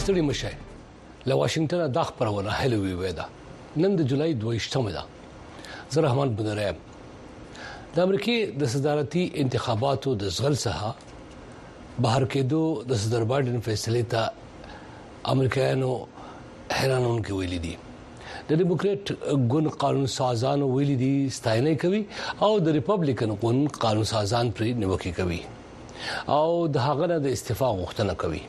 ستړي مشه له واشنگټن د خبرونه هلوي ودا نن د جولای 22 ده زه رحمان بنرام د امریکای د صدارتي انتخاباتو د زغل څخه بهر کېدو د صدر بایدن فیصله ته امریکایانو حیرانون کې ویلي دي د ډیموکرات ګوند قانون سازانو ویلي دي ستاینه کوي او د ریپبلیکن ګوند قانون سازان پرې نیوکه کوي او د هغه د استعفا غوښتنه کوي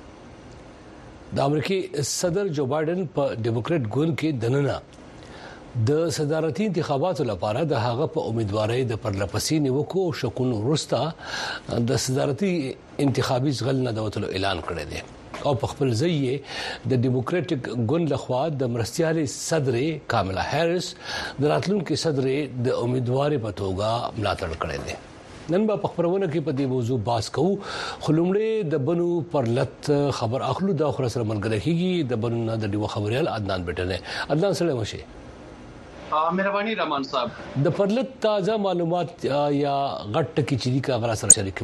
د امریکای صدر جو بایدن په ډیموکرات ګوند کې دننه د صدارتي انتخاباتو لپاره د هغه په امیدوارۍ د پرلپسې نیوکو شکونو وروسته د صدارتي انتخابي ځغل نه دوتلو اعلان کړی دی او په خپل ځای د ډیموکراټک ګوند لخوا د مرستيالي صدر کاملا هریس د راتلونکو صدر د امیدوارۍ په توګه ملاتړ کړی دی نن په خبرونه کې په دې موضوع باس کوو خلومړې د بنو پرلت خبر اخلو د اخر سره ملګری کیږي د بنو د ډیو خبريال عدنان بیٹنه عدنان سره مشه مهرباني رحمان صاحب د پرلت تازه معلومات یا غټ کی چيري کا غرا سره شریک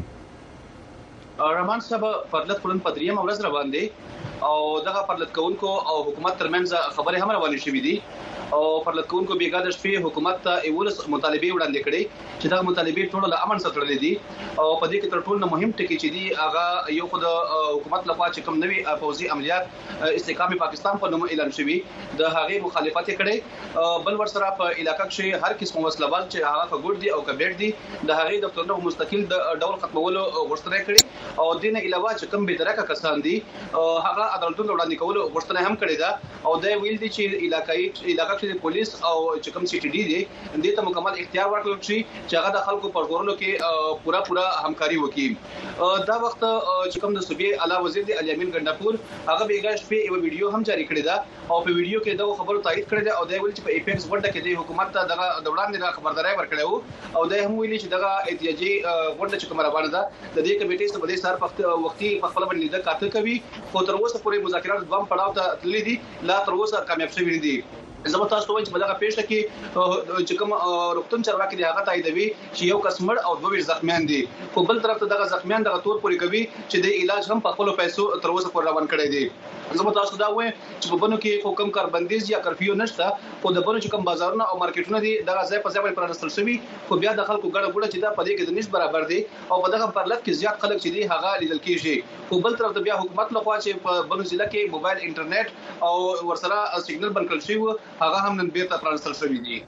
رحمان صاحب پرلت پرون پدریم ورځ روان دي او دغه پرلت کوونکو او حکومت ترمنځ خبره هم روانې شوې دي او پرلت کوونکو بیګا د شپې حکومت ته ایولس مطالبه وړاندې کړي چې دا مطالبه ټول له امن سره تړلې دي او په دې کې تر ټولو مهم ټکی چې دی هغه یو خود حکومت لخوا چې کوم نوي فوزي عملیات استحکام پاکستان په نوم اعلان شوی د هغه مخالفت کړي بل ورسره په علاقې کې هر قسم وسلوال چې هغه فګور دي او کبیر دي د هغه دفترونو مستقل د ډول ختمولو غوښتنه کړي او دینه علاوه چې کوم به درکه کسان دي هغه عدالتونو وړاندې کولو غوښتنه هم کړې ده او دا ویل دي چې علاقې چې پولیس او چې کوم سی ټي ډي دي د ته مکمل اختیار ورکړل شي چې هغه د خلکو پر ګورلو کې پورا همکاري وکړي دا وخت چې کوم د صوبې اعلی وزیر دی علي امین ګنداپور هغه بیګاش په یو ویډیو هم جاری کړی دا او په ویډیو کې دا خبرو تایید کړی دا او دا ویل چې په ایپیکس ورډه کې د حکومت ته دغه دوران د خبرداري ورکړیو او دا هم ویلي چې دغه احتیاجي ورډه چې کومه روانه ده د دې کمیټې سره په دې سر وختي په خپل باندې د کاته کوي خو تر اوسه پورې مذاکرات دوام پړاو ته تللي دي لا تر اوسه کامیاب شوي دي زموږ تاسو ته چې په دغه پیښه کې چې کوم روغتون چارواکي دی هغه تاییدوي چې یو کسمړ او 22 زخمیان دي خو بل طرف ته دغه زخمیان دغه تور پورې کوي چې د علاج هم په خپل پیسو تر اوسه پورې روان کړي دي زموږ تاسو دا وایي چې په بنو کې حکم کار بندیز یا کرفیو نشته خو د بنو چې کوم بازارونه او مارکیټونه دي دغه ځای په ځای باندې پرانستل شوی خو بیا د خلکو ګډه ګډه چې دا په دې کې د نسبت برابر دي او په دغه پرلط کې زیات خلک چې دي هغه لیدل کیږي خو بل طرف ته بیا حکومت لخوا چې په بنو ضلع کې موبایل انټرنیټ او ورسره سیګنل بند کړل شوی هغه هم نن بیرته پرانستل شوی دي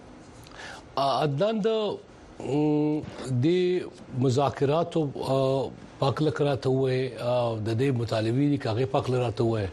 عدنان د مذاکراتو پاکل کراته وې د دې مطالبي کاغه پاکل راته وې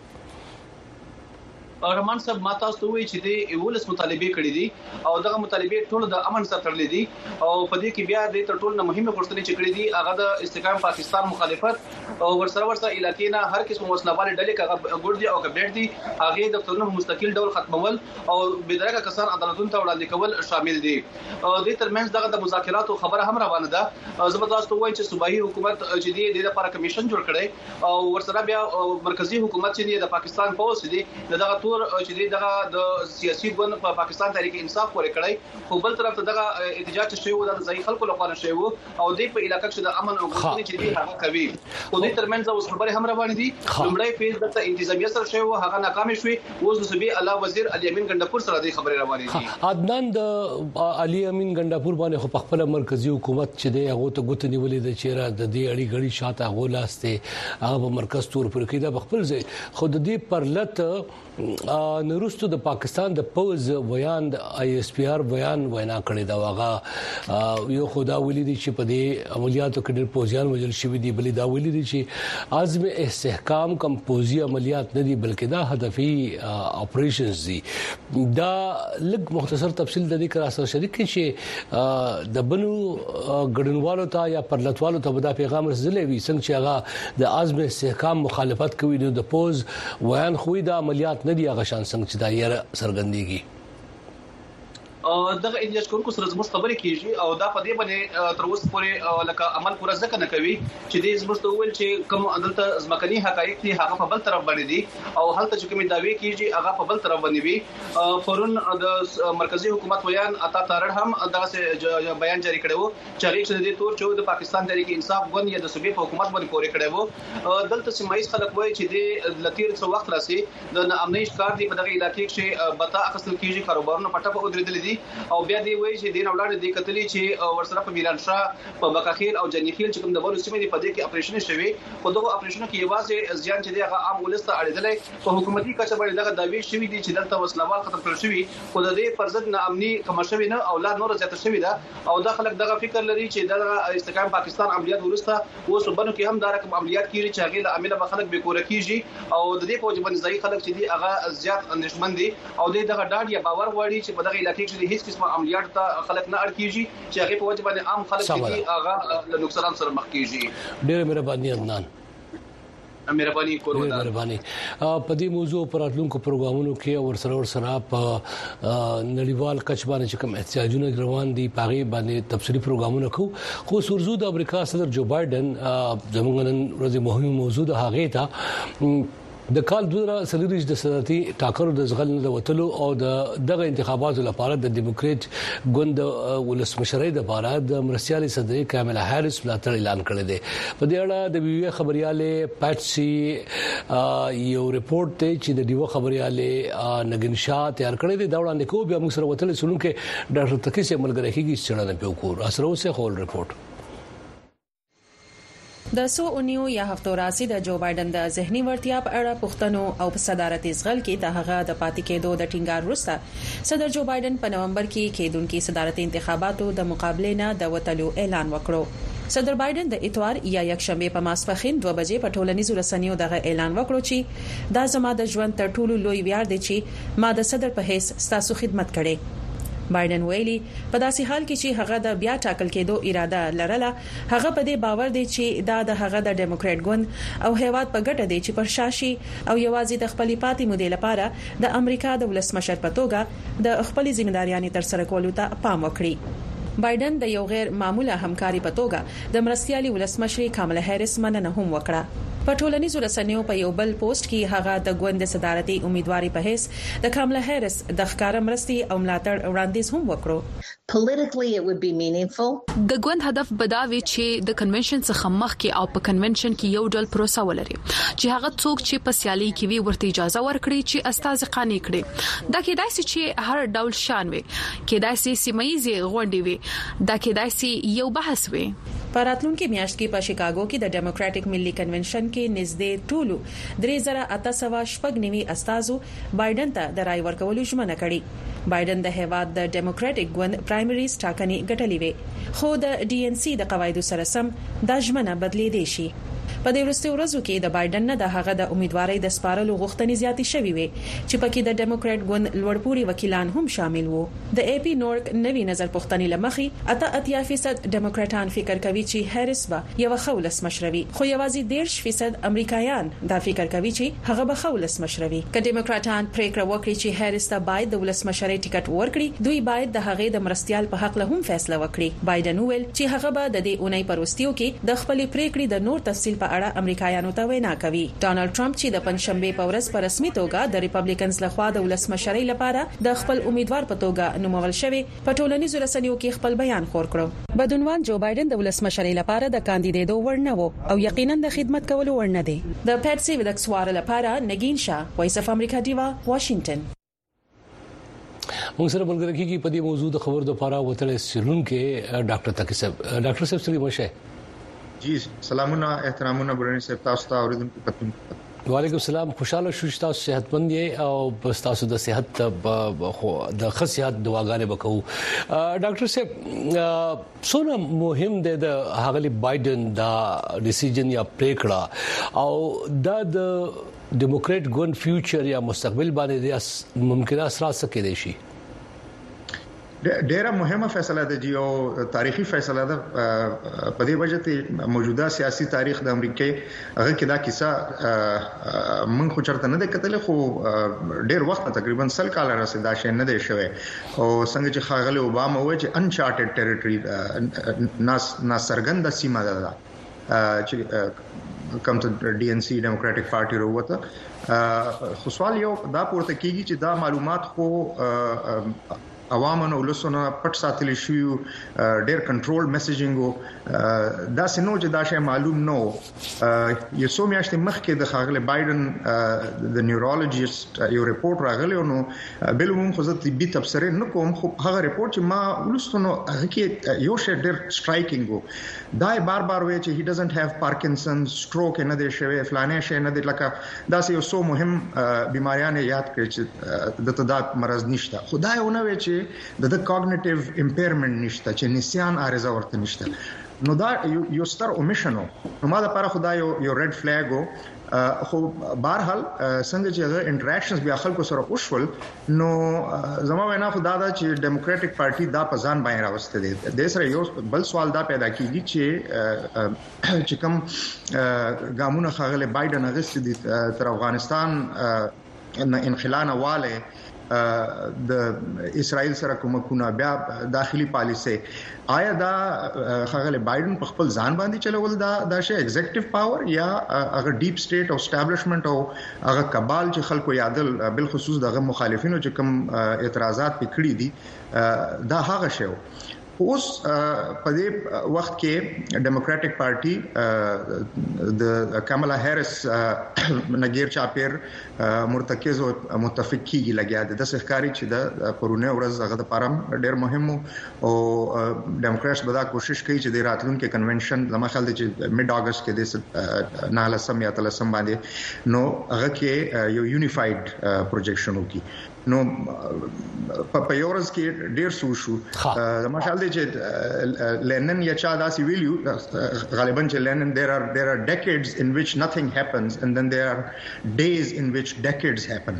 رحمان صاحب ما تاسو ته وایي چې د ایولس مطالبه کړې دي او دغه مطالبه ټول د امن سره تړلې دي او په دې کې بیا د ټول نه مهمه غوښتنې چې کړې دي هغه د استحکام پاکستان مخالفت او ورسره علاقې نه هر قسم وسلوال ډلې کغه ګور دي او کبیر دي هغه د دفترونو مستقل ډول ختمول او بدرګه کسان عدالتونو ته وړاندې کول شامل دي د ترمنځ دغه د مذاکراتو خبره هم روانه ده زه تاسو ته وایم چې صوبایي حکومت چې د لپاره کمیشن جوړ کړي او ورسره بیا مرکزی حکومت چې د پاکستان پولیس دي دغه چې دغه د سیاسي ګوند په پاکستان تحریک انصاف پورې کړی خو بل طرف ته دغه احتجاج شوی و د ځای خلکو لپاره شوی او د په علاقې کې د امن او غوښتنې چې دی هغه کوي خو د ترمنځ اوس خبره هم روانه دي لومړی فیز د انتظامیه سره شوی هغه ناکام شوی اوس د صوبې اعلی وزیر علي امین ګنداپور سره د خبره روانه دي عدنان د علي امین ګنداپور باندې خو په خپل مرکزی حکومت چې دی هغه ته ګوت نیولې د چیرې د دې اړي غړي شاته غولاسته هغه مرکز تور پر کې د خپل ځای خود دې پرلت نورستو د پاکستان د پوز بیان د آی اس پی آر بیان وینا کړی دا واغه یو خدا ولیدي چې په دې عملیاتو کې ډېر پوزیان وجل شوی دی بلې دا ولیدي چې عزم استحکام کم پوزي عملیات نه دي بلکې دا هدفي اپریشنز دي دا لږ مختصر تفصیل د دې کرا سره شریک چې د بنو ګډنوالو ته یا پرلتوالو ته دا پیغام رسولې وي څنګه چې هغه د عزم استحکام مخالفت کوي نو د پوز ویان خوې د عملیات نه دی هغه شان څنګه چې دا یې سرګندېږي دغه احتجاج کوونکو سره زموږ خبرې کیږي او دا په دې باندې تر اوسه پورې لکه عمل پورا ځکه نه کوي چې دې زموږ ته ویل چې کوم عدالت ځمکني حقایق دي هغه په بل طرف باندې دي او هلته چې کومې داوی کیږي هغه په بل طرف باندې وي. پرون د مرکزی حکومت ویان اتا تارړ هم دغه بیان جاری کړو چې هغه چې د تور چې د پاکستان تحریک انصاف ګوند یا د صوبې په حکومت باندې پورې کړو. دلته سیمایي خلک وایي چې د لتیر څو وخت راسي د امنیت ښکار دی په دغه علاقې کې بتا اخستل کیږي کاروبارونه پټه په ودرېدل دي او بیا دی وایي چې دین اولاد دي کتلی چې ورسره په میران شاه په بکاخیل او جنیخیل چې کوم د بورو سیمې په دې کې اپریشن شوی په دغه اپریشنو کې یوازې ځان چې دغه عام ولسته اړیدلې په حکومتي کچه باندې دغه داوی شوی دي چې دلته وسلوال ختم کړل شوی خو د دې پرځد نه امني کوم شوی نه اولاد نور زیات شوی ده او د خلک دغه فکر لري چې دغه استحکام پاکستان عملیات ورسته اوس وبنو کې هم دا رقم عملیات کیږي چې هغه له عمله خلک به کور کیږي او د دې په وجه باندې ځای خلک چې دي هغه زیات اندېشمن دي او دغه ډاډ یا باور غواړي چې په دغه علاقې کې هیڅ قسمه عملیات ته خلک نه اړ کیږي چې هغه په وجه باندې عام خلک چې هغه له نقصان سره مخ کیږي. ډېر مهرباني عدنان. مهرباني کوله. په دې موضوع پر راتلونکو پروګرامونو کې ورسره په نړیوال کچ باندې چې کوم احتجاجونه روان دي پاغي باندې تفصیلی پروګرامونه کوو خو سورزو د امریکا صدر جو بایدن زموږ نن ورځې مهمه موضوع د هغه ته د کال 2023 د صدارتي ټاکنو د ځغل د وټلو او دغه انتخاباتو لپاره د دیموکرات ګوند ولسمشرۍ د لپاره د مرسیالي صدر کاملا هاریس ملاتړ اعلان کړی دی. په دې اړه د ویو خبرياله پاتسي یو ریپورت ته چې د دیو خبرياله نګین شاه تیار کړی دی دا وړاندې کو بیا موږ سره وټل سنونکو ډاکټر تکي سي عملګری کیږي چې نه پیوکور اسره اوسه خول ریپورت د سو اونیو یا هفتو راسي د جو بایدن د ذهني ورتیا په اړه پښتنو او په صدارتي ځغل کې د هغه د پاتې کېدو د ټینګار وروسته صدر جو بایدن په نومبر کې کېدونکو صدارتي انتخاباتو د مقابله نه د وټلو اعلان وکړو. صدر بایدن د اتوار یا یکشنبه په ماسپخین 2 بجې په ټولنیزو رسنیو دغه اعلان وکړو چې دا زما د ژوند تر ټولو لوی ویاړ دی چې ما د صدر په حیث ستاسو خدمت کړې. بایدن ویلي په داسې حال کې چې هغه د بیا ټاکل کېدو اراده لرله هغه په دې باور دی چې دا د هغه د ډیموکرات ګوند او هیواد په ګټه دی چې پر شاشي او یوازې د خپل پاتې مودې لپاره د امریکا د ولسمشر په توګه د خپل ځمېداریانې تر سره کولو ته پام وکړي. بایدن د یو غیر معموله همکاري په توګه د مرستيالي ولسمشر کاملا هاریس مننه هم وکړه. په ټولنیزو رسنیو په یو بل پوسټ کې هغه د ګوند صدارتي امیدواري په حیث د کاملا هاریس د ښکارا مرستي او ملاتړ وړاندیز هم وکړو. Politically it would be meaningful. د ګوند هدف بداوي چې د کنونشن څخه مخکې او په کنونشن کې یو ډول پروسه ولري چې هغه څوک چې په سیالي کې وي ورته اجازه ورکړي چې استاد قانوني کړي. دا کېدای شي چې هر ډول شان وي کېدای شي سیمایي غونډې وي دا کېدای شي یو بحث وي. په راتلونکي میاشت کې په شیکاګو کې د ډیموکراټک ملي کنونشن کې نږدې ټولو 3890 استازو بایدن ته د رای ورکولو ژمنه کړې. بایدن د هیواد د ډیموکراټک ګوند پرایمریز ټاکنې ګټلې وي خو د ډي ان سي د قواعدو سره سم د ژمنه بدلې دي شي. په دې وروستي ورځو کې د بایدن نه د هغه د امیدوارۍ د سپارلو غوښتنې زیاتې شوې وي چې پکې د ډیموکراټ ګوند لوړپوړي وکیلان هم شامل وو. د اي پی نورک نوي نظر پوښتنې لمخې 80% ډیموکراټان فکر کوي چې هاریس به یو خولس مشروي خو یوازې 10% امریکایان دا فکر کوي چې هغه به خولس مشروي. که ډیموکراټان پریکړه وکړي چې هاریس ته باید د ولسمشرۍ ټیکټ ورکړي دوی باید د هغې د مرستيال په حق له هم فیصله وکړي. بایدن ویل چې هغه به د دې اونۍ پروستیو کې د خپل پریکړې د نور تفصیل په اړه امریکایانو ته وینا کوي. ډانلډ ټرمپ چې د پنځشنبه په ورځ په رسمي توګه د ریپبلیکنز لخوا د ولسمشرۍ لپاره د خپل امیدوار په توګه نومول شوی په ټولنیزو رسنیو کې خپل بیان خور کړو. بدونوان جو بایدن د ولسمشرۍ لپاره د کاندیدېدو وړ نه وو او یقینا د خدمت کولو وړ نه دی. د پټسي ودکسوار لپاره نګین شاه وایس اف امریکا دیوا واشنگټن. موږ سره بلګری کیږي په دې موضوع د خبر د لپاره وتل سرون کې ډاکټر تکي صاحب. ډاکټر صاحب سلام مشه. جی سلامونه احترامونه برني صاحب تاسو ته اوریدونکو پتون. وعلیکم السلام خوشاله شو چې تاسو صحتمند یې او تاسو د صحت د خصيات دعاګانې وکړو. ډاکټر صاحب څونه مهم دی د هغه بایدن دا ډیسیژن یا پریکړه او د ډیموکرات ګوند فیوچر یا مستقبل باندې ممکنه اثرات څه کېدای شي؟ ډیره مهمه فیصله ده جی او تاریخي فیصله ده په دې وجه ته موجوده سیاسي تاریخ د امریکای هغه کې دا کیسه من خو چرته نه ده کتلې خو ډیر وخت تقریبا 100 کال راځي دا شی نه دی شوی او څنګه چې خاغله اوباما وایي چې انچارټډ ټریټوري ناسرګند سیمه ده چې کوم ته ډي ان سي ډیموکراټک پارټي وروته خو سوال یو دا پورته کیږي چې دا معلومات خو عوامو ولسونه پټ ساتل شي ډېر کنټرول میسیجینګ دا سينو چې دا شی معلوم نو یو څو میاشتې مخکې د خاغله بایدن د نیورولوژیست یو ریپورت راغلی نو بل هم خو زه طبي تبصره نه کوم خو هغه ریپورت چې ما ولستنو هغه کې یو شی ډېر سټرایکینګ دا بار وی چې هی ډزنټ هاف پارکینسن سټروک نه دی شوی فلانه شی نه دی لکه دا یو څو مهم بیماریاں یاد کړی چې د تداد مرز نشته خدای ونه وی چې د کوګنیټیو امپیرمنت نشته چې نسيان عارضه ورته نشته نو دا یو ستر اومیشنو نو ما دا لپاره خدای یو ریډ فلیګ خو بهرحال څنګه چې هغه انټریکشنز بیا خلکو سره وشول نو زما وینا خو دا چې ډیموکراټک پارټي دا په ځان باندې راوسته دي د سره یو بل سوال دا پیدا کیږي چې کوم ګامونه خاغله بایدن غوښتي دي تر افغانستان انخلان واله د اسرائیل سره کومکونه بیا داخلي پالیسي آیا دا خاغله بایدن په خپل ځان باندې چلول دا شی ایگزیکټیو پاور یا هغه ډیپ سټیټ او اسټابلیشمنت او هغه کبال چې خلکو یادل بل خصوص دغه مخالفینو چې کوم اعتراضات پکړي دي دا هغه شی اوس په دې وخت کې ډیموکراټک پارټي د کاملا هریس نګیر چاپیر مرتکز او متفق کیږي لګیا د ښکاری چې د پرونه ورځ هغه د پارم ډیر مهم او ډیموکراتس به دا کوشش کوي چې د راتلونکو کنونشن لمه خل چې میډ اگست کې د نالسم یا تلسم باندې نو هغه کې یو یونیفاید پروجیکشن وکي نو په یورز کې ډیر سو شو ماشاءالله چې لینن یا چا داسې ویلیو غالبا چې لینن there are decades in which nothing happens and then there are days in which decades happen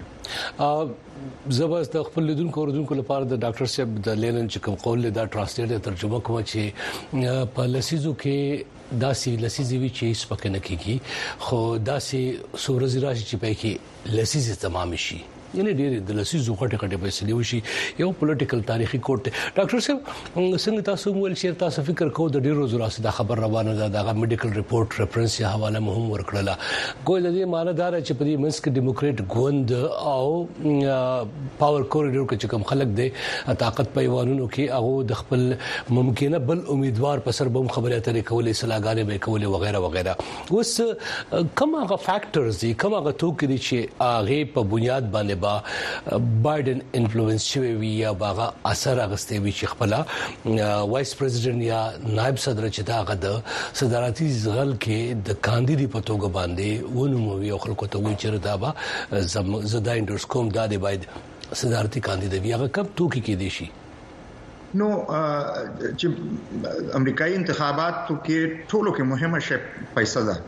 زبرست خپل لیدونکو اوردونکو لپاره د ډاکټر صاحب د لینن چې کوم قول له دا ترانسلیټر ترجمه کوم چې په لسیزو کې داسې لسیزي وی چې سپکه نه کیږي خو داسې سورز راشي چې په کې لسیزي تمام شي یعنی ډېر د لسیزو غټه فیصله وشي یو پولیټیکل تاریخي کوټ ډاکټر صاحب څنګه تاسو مول شیر تاسو فکر کوو د ډیرو زراسه د خبر روانه ده د میډیکل ریپورت ریفرنس یا حواله مهم ورکړه ګویا د دې معنی دار چې په دې منځ کې ډیموکریټ ګوند او پاور کوریډور کې کوم خلک دي طاقت پیوانونو کې هغه د خپل ممکنه بل امیدوار پر سر بم خبره اترې کولې سلاګانې به کولې وغیرہ وغیرہ اوس کومه فیکټرز دي کومه توکي دي چې هغه په بنیاد باندې بایدن انفلوئنس شوی وی یا باغه اثر اغستې وی چې خپل وایس پریزیډنټ یا نائب صدر چې دا غد صدارتي ځغل کې د کاندیدي په توګه باندې ونوموي او خلکو ته وی چې دا به زدا انډرس کوم دا دی باید صدارتي کاندیدي وی هغه کب توکي کې دي شي نو چې امریکایي انتخاباتو کې ټولو کې مهمه شی پیسې ده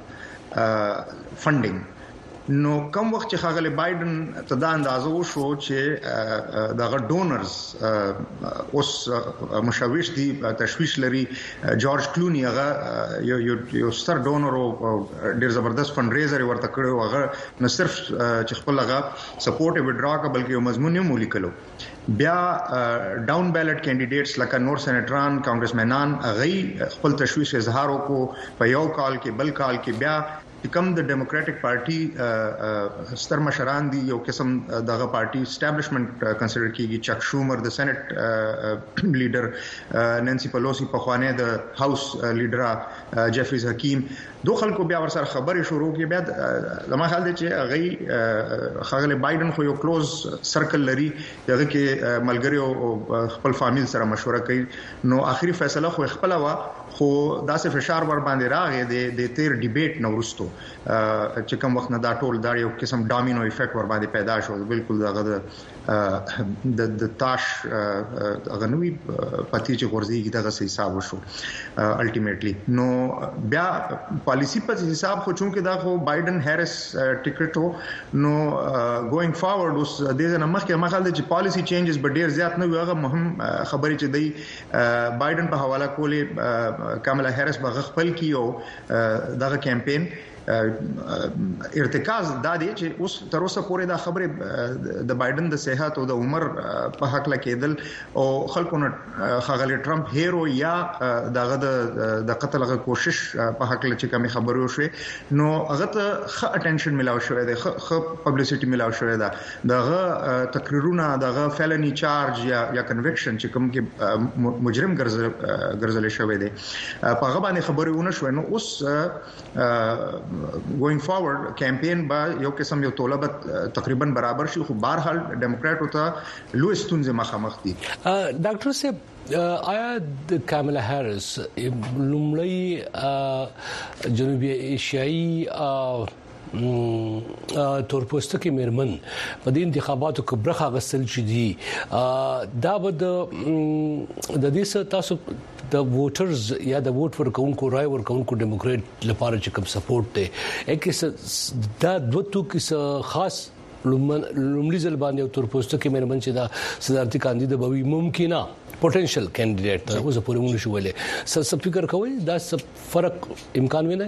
فندینګ نو کوم وخت چې خاغله بایدن ته دا اندازو شو چې دغه ډونرز اوس مشاویش دي تشویش لري جورج کلونی هغه یو ستر ډونر او ډیر زبردست فند ریزر ورته کړو هغه نه صرف چې خپل هغه سپورټ وډرا کا بلکې یو مضمون یې مولیکلو بیا ډاون بیلټ کینډیډیټس لکه نور سېنیټران کانګرسمنان غي خپل تشویش اظهار وکړو په یو کال کې بل کال کې بیا کوم د ډیموکراټک پارټي ستر مشران دي یو قسم دغه پارټي اسټابلیشمنت کنسیډر کیږي چک شومر د سېنات لیډر نانسی پلوسی په خوانه د هاوس لیډر جیفریز حکیم دوه خلکو بیا ورسره خبرې شروع کړي بیا لمه حال دي چې هغه خاغله بایدن خو یو کلوز سرکل لري دغه کې ملګری او خپل فامیل سره مشوره کوي نو اخري فیصله خو خپل وا خو داسې فشار ور باندې راغی د تیر ډیبیټ نو ورستو چې کوم وخت نه دا ټول دا یو قسم ډامینو افیکټ ور باندې پیدا شو بالکل دغه د تاش غنوي پتی چې ورزيږي دغه حساب وشو الټیمیټلی نو بیا پالیسی په حساب خو چونکه دا خو بایدن هریس ټیکټ نو ګوینګ فارورډ اوس د دې نه مخکې مخال چې پالیسی چینجز به ډیر زیات نه وي هغه مهم خبرې چې دی بایدن په حواله کولې کاملا هریس به خپل کیو دغه کمپاین ارتکاز دا دی چې اوس تر اوسه پورې دا خبره د بایدن د صحت او د عمر په حق لکېدل او خلکو نه خغلی ټرمپ هیرو یا دغه د قتل غو کوشش په حق لچ کمی خبرو شوي نو هغه ته خ اټینشن ملاو شوی دی خ پبلسټی ملاو شوی دا دغه تقریرونه دغه فیلنی چارج یا کنویکشن چې کوم کې مجرم ګرځول شوی دی په هغه باندې خبرونه شوي نو اوس going forward campaign با یو قسم یو طلبت تقریبا برابر شي خو بهرحال ډیموکراټو ته لوستونځه مخامخ دي ډاکټر صاحب آیا د کاملا هریس لومړی جنوبي ایشیايي تورپوستکي میرمن په دې انتخاباتو کې برخه غسل شي دي دا به د دې تاسو د ووټرز یا د ووټ ورکونکو رائے ورکونکو ډیموکرات لپاره چې کوم سپورټ دی اکه دا دوتو کې خاص لومړي ځل باندې تورپوستکي میرمن چې دا صدارتي کاندید بوي ممکنه پوتنشل کینډیډیټ ته اوس پورې موږ شو ولې څه فکر کوئ دا فرق امکان ویني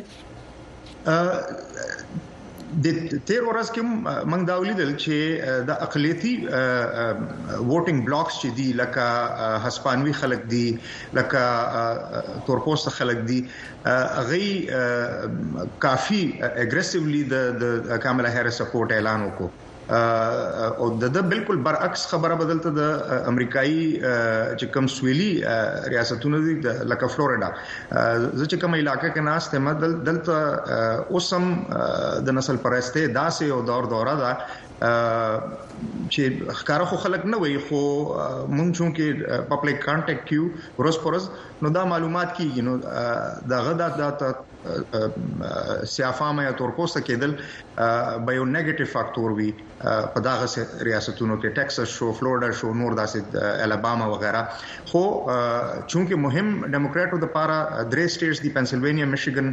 د تیر ورځ کې موږ دا ولیدل چې د اقلیتي ووټینګ بلاکس چې دي لکه هسپانوي خلک دي لکه تورپوست خلک دي غي کافي اګریسیولی د کاملا هریس سپورټ اعلان وکړ او د بالکل برعکس خبره بدلته د امریکایي چې کوم سویلي ریاستونه دي لکه فلوریدا چې کوم علاقې کې ناس ته مدل دلته اوسم د نسل پرسته داسې او دوره ده چې ښکارا خو خلک نه وي خو مونږ چونکه پبلک کانټیکټ کیو روز نو دا معلومات کیږي نو دا غدا سیافامه یا تورپوسته کېدل به یو نیگیټیو فاکټور وي په دغه ریاستونو کې ټکساس شو فلوریدا شو نور داسې الاباما وغیرہ خو چونکه مهم ډیموکراټو د پاره درې سټیټس دي پنسلوانیا میشیګن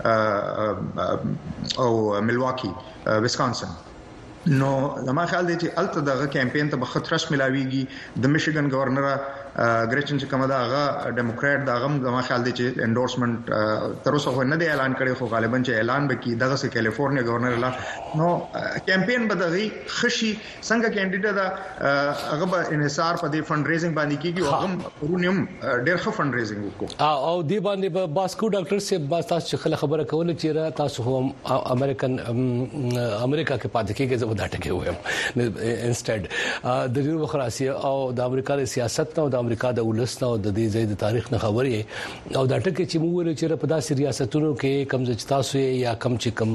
او ملواکی ویسکانسن نو زما خیال دی چې الته دغه کمپاین ته بخطرش ملاويږي د میشیګن گورنر ګریچن چې کومه دغه ډیموکرات دغه زما خیال دی چې انډورسمنت تر اوسه نه دی اعلان کړی خو غالبا چې اعلان وکړي دغه سه کیلیفورنیا گورنر لا نو کمپاین بدغي خشي څنګه کینډیډیټ دا هغه به انحصار په دې فند ریزینګ باندې کیږي او هغه پرونیم ډېر ښه فند ریزینګ وکړو او دی باندې باسکو ډاکټر صاحب تاسو خبره کوله چې تاسو هم امریکا کې پاتې کېږي دا ټکی وایم انسټډ د جنوب خراسي او د امریکا د سیاست او د امریکا د ولسنه او د دې ځای د تاریخ نه خبرې او دا ټکی چې موږ ولې چې په داسې ریاستونو کې کم ځای تاسو یا کم چې کم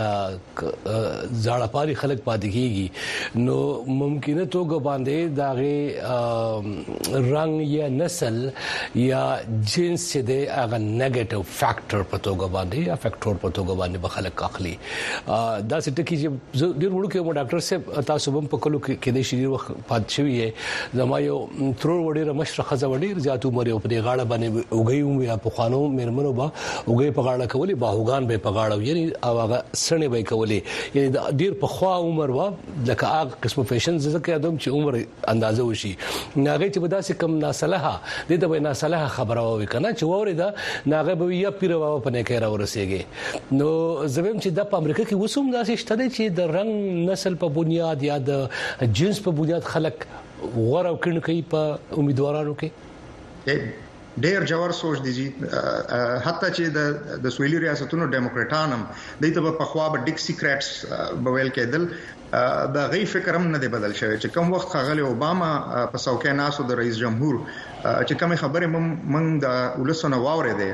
زړه خلک پاتې کیږي نو ممکنه توګه باندې داغه رنگ یا نسل یا جنس چې د هغه نیگیټیو فیکٹر په توګه باندې یا فیکٹور په توګه باندې بخلک اخلي دا څه ټکی چې ډیر وړو کې ډاکټر صاحب تاسو هم په کلو کې د شری وخت پات شوی زما یو ترور وړي مشرق خزه وړي زیاتو مریو په غاړه باندې وګیوم یا په خوانو مرمنو با وګي په غاړه کولی باهوغان به په غاړه یعنی هغه سړنی به کولی یعنی ډیر په خوا عمر وا لکه هغه قسم فیشن زکه ادم چې عمر اندازه وشي ناغه چې بداسې کم ناسلها د دې ناسلها خبره وي کنه چې ووري دا ناغه به یا پیرو په نه کې را ورسېږي نو زبم چې د امریکا کې وسوم داسې شته چې د رنگ نسل په بنیاد یا د جنس په بنیاد خلک غوړو کړي کوي په امیدوارانو کې ډېر جوړ سوچ دي حتی چې د سویلي ریاستونو ډیموکراټانم دایته په خوا به ډیک سیکریټس بویل کېدل دا غي فکر هم نه دی بدل شوی چې کوم وخت خغلی اوباما په څوکۍ ناسو د رئیس جمهور چې کوم خبره موږ د ولسونه واورې دي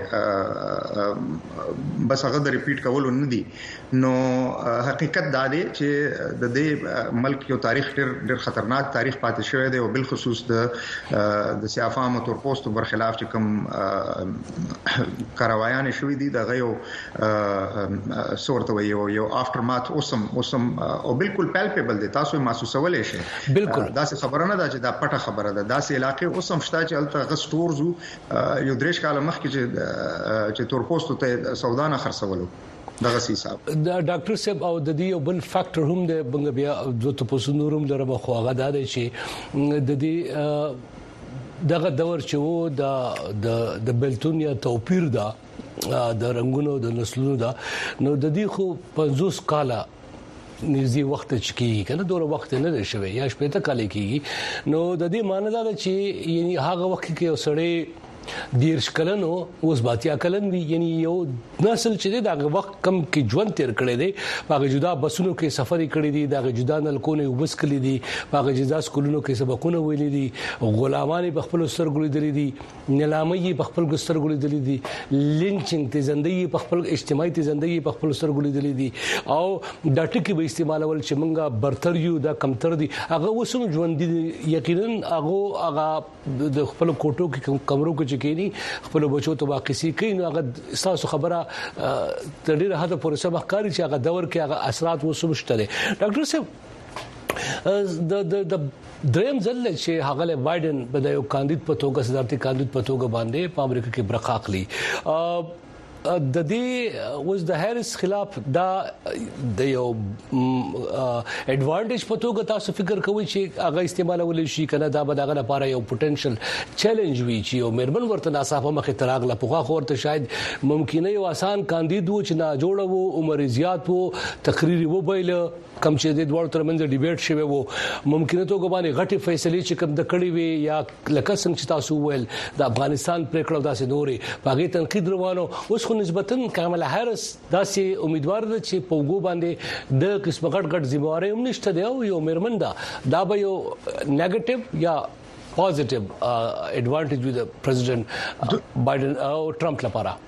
بس هغه د ریپیټ کول نه دي نو حقیقت دا دی چې د دې ملک یو تاریخ ډېر خطرناک تاریخ پاتې شوی دی او بل خصوص د سیافام او تورپوستو برخلاف چې کوم کاروایان شوې دي د غيو صورت یو افټر مات اوسم او بالکل پالپیبل دي تاسو محسوسولې شي بالکل دا څه خبره نه ده چې دا پټه خبره ده دا سه علاقې اوسم شته چې چې الته سٹورز یو درېش کال مخکې چې تورپوستو ته سودا نه خرڅولو دغه حساب د ډاکټر صاحب او د دې یو بل فیکٹر هم د بنګ بیا د تاسو نورم لره خو هغه دا دی چې د دې دغه دور چې وو د بلتون یا توپیر دا د رنگونو د نسلونو دا نو د دې خو 50 کاله نږدې وخت چکی کنه دوره وخت نه شوی یا شپته کال کیږي نو د دې معنی دا چې یعنی هغه وخت کې سړی دیرش کلنو اوس باتیا کلن وی یعنی یو نسل چې دا وخت کم کې ژوند تیر کړی دی هغه جدا بسونو کې سفر کړی دی دا جدا نلکونه وبس کړی دی هغه جدا سکولونو کې سبقونه ویلي دي غلامان په خپل سرګړي دي دي نیلامي په خپل سرګړي دي دي لینچینګ ته زندګي په خپل اجتماعي ته زندګي په خپل سرګړي دي او د ټکی به استعمالول چې مونږه برتر یو دا کمتر دي هغه وسوم ژوند دي یقینا هغه د خپل کوټو کې کمرو کې کېنی خپل بچو ته واقعي کین هغه تاسو خبره تدیر هدا پروسه مخکاري چې هغه دور کې هغه اثرات وسومشته ډاکټر صاحب د دریم ځل چې هغه بایدن په یو کاندید په توګه صدارتي کاندید په توګه باندې په امریکا کې برخه اخلي د دې اوس د هریس خلاف دا د یو اډوانټیج په توګه تاسو فکر کوئ چې هغه استعمالول شي کنه دا به دغه لپاره یو پوتنشل چیلنج وي چې یو مرمن ورته ناصافه مخې تراغله پوغه خورته شاید ممکنه یو آسان کاندید و چې نا جوړ وو عمر زیات وو تقریر وو بیل کم چې د دوړ ترمنځ ډیبیټ شوی وو ممکنه توګه باندې غټي فیصله چې کوم د کړي وي یا لکه څنګه چې تاسو ویل د افغانستان پریکړه داسې نوري باغی تنقید روانو اوس خو نسبتاً کاملا هریس داسې امیدوار ده چې په وګو باندې د قسم غټ ذمہواری هم نشته دی او یو مرمن دا به یو نیگیټیو یا پوزټیو اډوانټیج وذ پریزیډنت بایدن او ټرمپ لپاره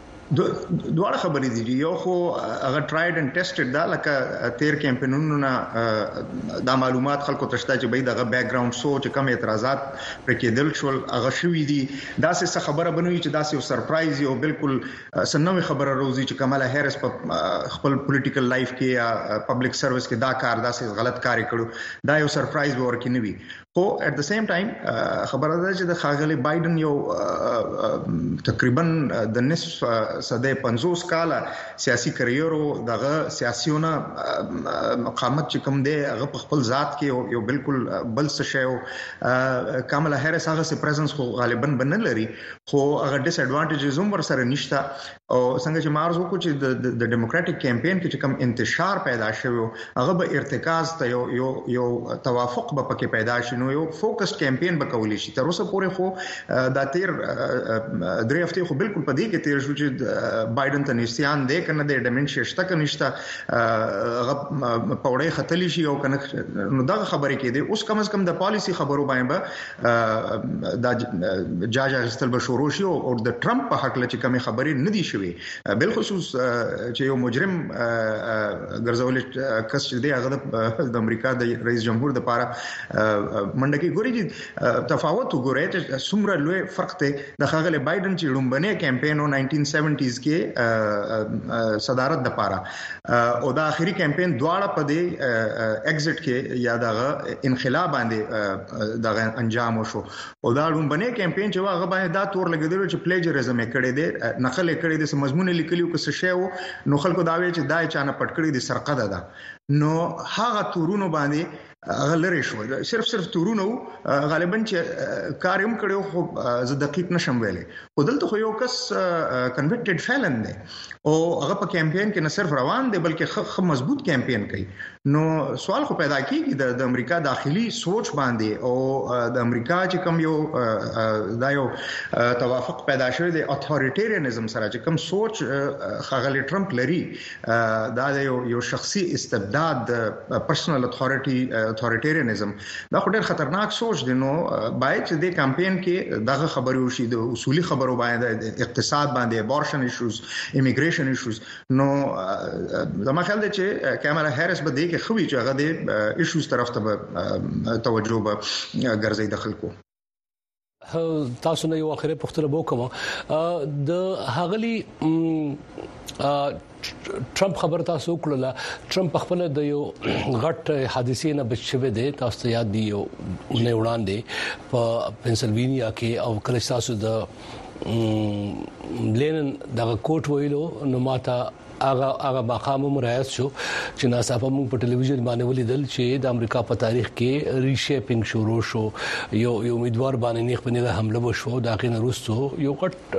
دوه خبرې دي یو خو هغه ټرایډ اند ټیسټډ دا لکه تیر کمپینونو نه دا معلومات خلکو ته شته چې به دغه بیک گراوند سوچ کم اعتراضات پر کېدل شول هغه شوې دي دا څه خبره بنوي چې دا څه سرپرایز یو بالکل سنوي خبره روزي چې کمالا هریس په خپل پولیټیکل لایف کې یا پبلک سرویس کې دا کار دا څه غلط کار کړو دا یو سرپرایز ورکې نه وي خو at the same time خبره ده چې د خاغلی بایدن یو تقریبا د نصف صده 50 کاله سیاسي کریرو دغه سیاسيونه مقامت چې کوم دی هغه په خپل ذات کې یو بالکل بل څه شی کاملا هریس هغه سي پریزنس خو غالبا بنل لري خو هغه ډیس اډوانټیجز هم ور سره نشته او څنګه چې مارزو کو چې د ډیموکراټک کمپاین کې چې کوم انتشار پیدا شوی هغه به ارتکاز ته یو توافق به پکې پیدا شي نو یو فوکس کمپاین به کولی شي تر اوسه پورې خو دا تیر درې هفته خو بالکل په دې کې تیر شو چې بایدن ته نشيان دی کنه د ډیمنشیا شته کنه نشته پوړې خطلی شي او کنه نو دا خبرې کې دي اوس کم از کم د پالیسی خبرو باندې دا جاج اغستل به شروع شي او د ټرمپ په حق لچ کمی خبرې نه دي شوي بل خصوص چې یو مجرم ګرځول کس چې دی هغه د امریکا د رئیس جمهور د لپاره منډه کې ګوري چې تفاوت وګورئ چې څومره لوی فرق دی د خاغله بایدن چې لومبنه کمپاین 1970s کې صدارت د لپاره او د اخري کمپاین دواړه په دې ایگزیټ کې یا د انقلاب باندې د انجام وشو او دا لومبنه کمپاین چې هغه باندې دا تور لګیدل چې پلیجرزم کړي دي نقل کړي دي مضمون لیکلیو که څه شی نو خلکو دا وی چې دا چانه پټ کړي دي سرقه ده نو هغه تورونو باندې غلری شو صرف تورونو غالبا چې کار هم کړو خو زه دقیق نشم ویلې خو دلته خو یو کس کنویکټډ فیلن دی او هغه په کمپاین کې نه صرف روان دی بلکې مضبوط کمپاین کوي نو سوال خو پیدا کیږي د امریکا داخلي سوچ باندې او د امریکا چې کوم یو دا یو توافق پیدا شوی دی اتھوریټریانزم سره چې کوم سوچ خاغلی ټرمپ لري دا یو شخصي استبداد پرسنل اتھوریټریانزم دا خو ډېر خطرناک سوچ دی نو باید چې د کمپاین کې دغه خبرو شي د اصولي خبرو باندې اقتصاد باندې ابورشن ایشوز امیګریشن ایشوز نو زما خیال دی چې کاملا هریس به کې خوي چې هغه د ایشوز طرف ته توجه به ګرځي د خلکو تاسو نه یو اخره پختره وکم د هغلی ټرمپ خبر تاسو کړله ټرمپ خپل د یو غټ حادثې نه بچوي دي تاسو یاد دی یو نه وړاندې په پنسلوانیا کې او کله تاسو د لینن د کوټ ویلو نو ماته هغه مقام مرایت شو چې ناڅاپه موږ په ټلویزیون باندې ولیدل چې د امریکا په تاریخ کې ریشیپینګ شروع شو یو امیدوار باندې نیخ باندې حمله وشو دا غین روسو یو غټ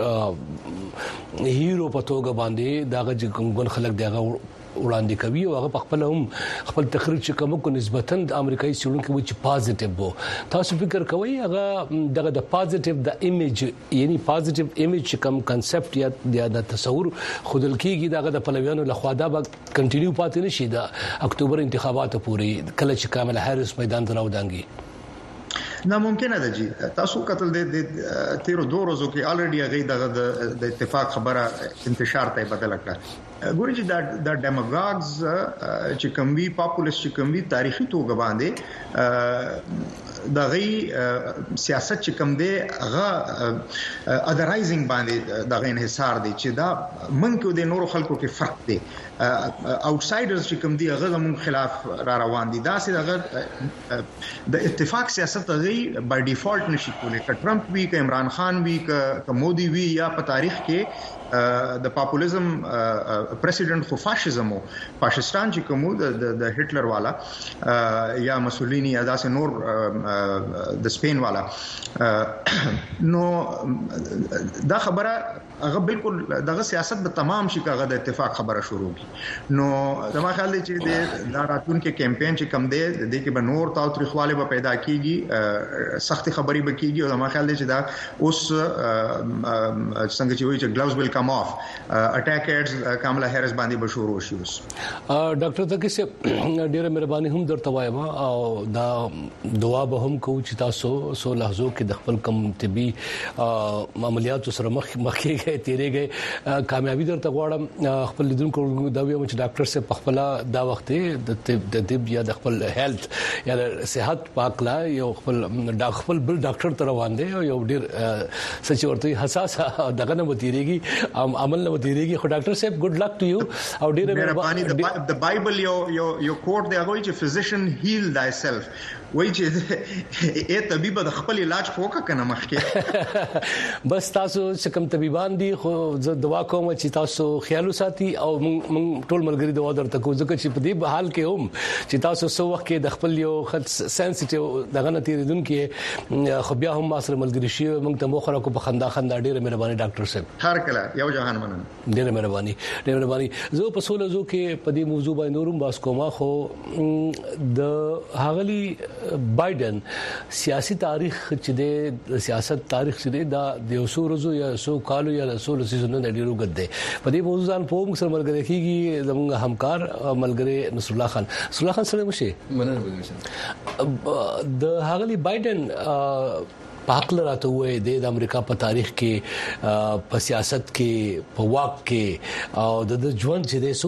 هیرو په توګه باندې داغه ګون خلک دغه وړاندې کوي او هغه خپل هم خپل تقریر چې کوم کو نسبتا د امریکایي سیلونکو چې پازیټیو وو تاسو فکر کوئ هغه دغه د پازیټیو د ایمیج یعنی پازیټیو ایمیج کوم کنسپټ یا د تصور خودل کېږي دغه د پلویانو له خوا دا به کنټینیو پاتې نشي د اکتوبر انتخاباتو پورې کله چې کاملا هریس میدان ته راوډانګي ناممکنه ده جی تاسو قتل د 13 ورځو کې الریډي هغه د اتفاق خبره انتشار ته بدل کړه ګوري چې د ډیموګراګز چې کومي پاپولیست چې کومي تاریخي توګه باندې د غي سیاست چې کوم دی هغه ادرایزینګ باندې د غي انحصار دی چې دا منکو د نورو خلکو کې فرق دی اوټسایډرز چې کوم دی هغه موږ خلاف را روان دي دا سي هغه د اتفاق سیاست غي بای ډیفالت نشي کولای ک ټرمپ وی ک عمران خان وی ک مودي وی یا په تاریخ کې د پاپولیزم پریزیډنټ خو فاشستان چې کوم د هټلر والا یا مسولینی یا داسې نور د سپین والا نو دا خبره هغه بالکل دغه سیاست به تمام شي کاغه د اتفاق خبره شروع کی نو زما خیال دی چې د راتلونکو کمپاین چې کم دی د دې کې به نور تاوتریخواله به پیدا کیږي سخت خبري به کیږي او زما خیال دی چې دا اوس څنګه چې وایي چې گلاوز ویل کم اف اٹیک ایډز کاملا هریس باندې به شروع شي اوس ډاکټر تکي سي ډیره مهرباني هم درته وایم او دا دعا به هم کوم چې تاسو سو لحظو کې د خپل کم طبي عملیات سره مخکې تیرې گئے کامیابی درته غواړم خپل لیدونکو دا ویم چې ډاکټر سے خپل دا وخت د طب یا د خپل هیلث یا صحت پاکلا یو خپل بل ډاکټر تر روان دي یو ډیر سچ ورته حساس دغه نه وتیریږي عمل نه وتیریږي خو ډاکټر صاحب ګډ لک ټو یو او ډیر مهرباني د بایبل یو کوټ دی هغه چې فزیشن هیل تھای سیلف وای چې طبيب د خپل علاج خوکه کنه مخکې بس تاسو چې کوم طبيبان دي خو زه دعا کوم چې تاسو خیال وساتي او مونږ ټول ملګری دعا درته کوو ځکه چې په دې حال کې هم چې تاسو سو وخت کې د خپل یو سنسټیو دغه نتیریدونکو خو بیا هم ماسره ملګری شي مونږ ته مخره کو په خندا ډیره مهرباني ډاکټر صاحب هر کله یو جهان منن ډیره مهرباني زه په سولو زو کې په دې موضوع باندې نورم باس کومه خو د هغلی بایدن سیاسي تاریخ چې د سیاست تاریخ چې دا د یو روزو یا سو کالو یا سو سيزونو د ډیرو غده په دې موضوع ځان په موږ سره ملګری کیږي زموږ همکار ملګری نصر الله خان سره مشه د هغلی بایدن پاکل راته وې د امریکا په تاریخ کې په سیاست کې په واک کې او د ژوند چې د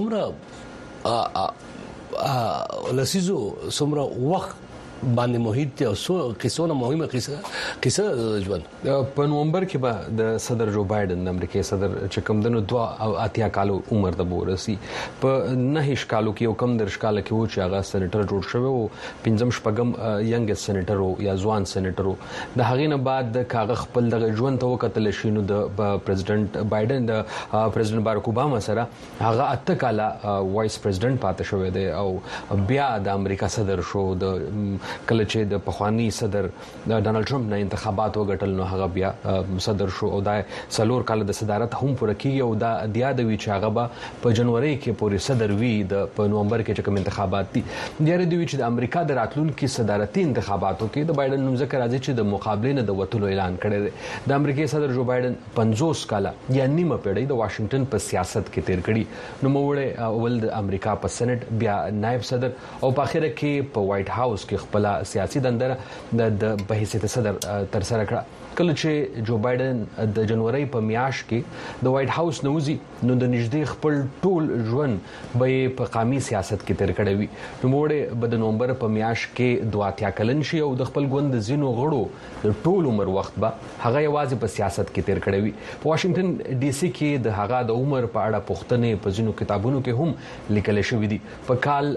سمره لسیزو سمره وخت باندې محیط او سو قصونه مهمه قصه ژوند په نومبر کې به د صدر جو بایدن د امریکای صدر چې کوم دنو 2 کالو عمر د بورسي په 9 کالو کې یو کم درش کال کې و چې هغه سېنیټر جوړ شوی او 15 شپږم ینګ سېنیټر یا ځوان سېنیټر د هغې نه بعد د کاغه خپل د ژوند ته وکتل شینو د پریزیدنت بایدن د پریزیدنت بارک اوباما سره هغه 8 کاله وایس پریزیدنت پاتې شوی دی او بیا د امریکا صدر شو د کله چې د پخوانی صدر ډانلډ ټرمپ نه انتخابات وګټل نو هغه بیا صدر شو او د سلور کال د صدارت هم پوره کیږي او دا د یادوي چې هغه په جنوري کې پوری صدر وی د په نومبر کې کوم انتخابات دي د یادوي چې د امریکا د راتلونکو صدارتي انتخاباتو کې د بایدن نوم ذکر راځي چې د مقابله نه د وټلو اعلان کړی دی د امریکای صدر جو بایدن 50 کال یا نیمه پیړۍ د واشنگټن په سیاست کې تیر کړي نو موږ اول د امریکا په سېنات بیا نائب صدر او په اخر کې په وایټ هاوس کې خپل سیاسي دنده د بحثیت صدر تر سره کړه کله چې جو بایدن د جنوري په میاشت کې د وایټ هاوس نوځي نو د نږدې خپل ټول ژوند به په قومي سیاست کې تیر کړی وي نو موږ به د نومبر په میاشت کې 2 کلن شي او د خپل ګوند زینو غړو د ټول عمر وخت به هغه یوازې په سیاست کې تیر کړی وي په واشنگټن ډي سي کې د هغه د عمر په اړه پوښتنې په ځینو کتابونو کې هم لیکل شوې دي په کال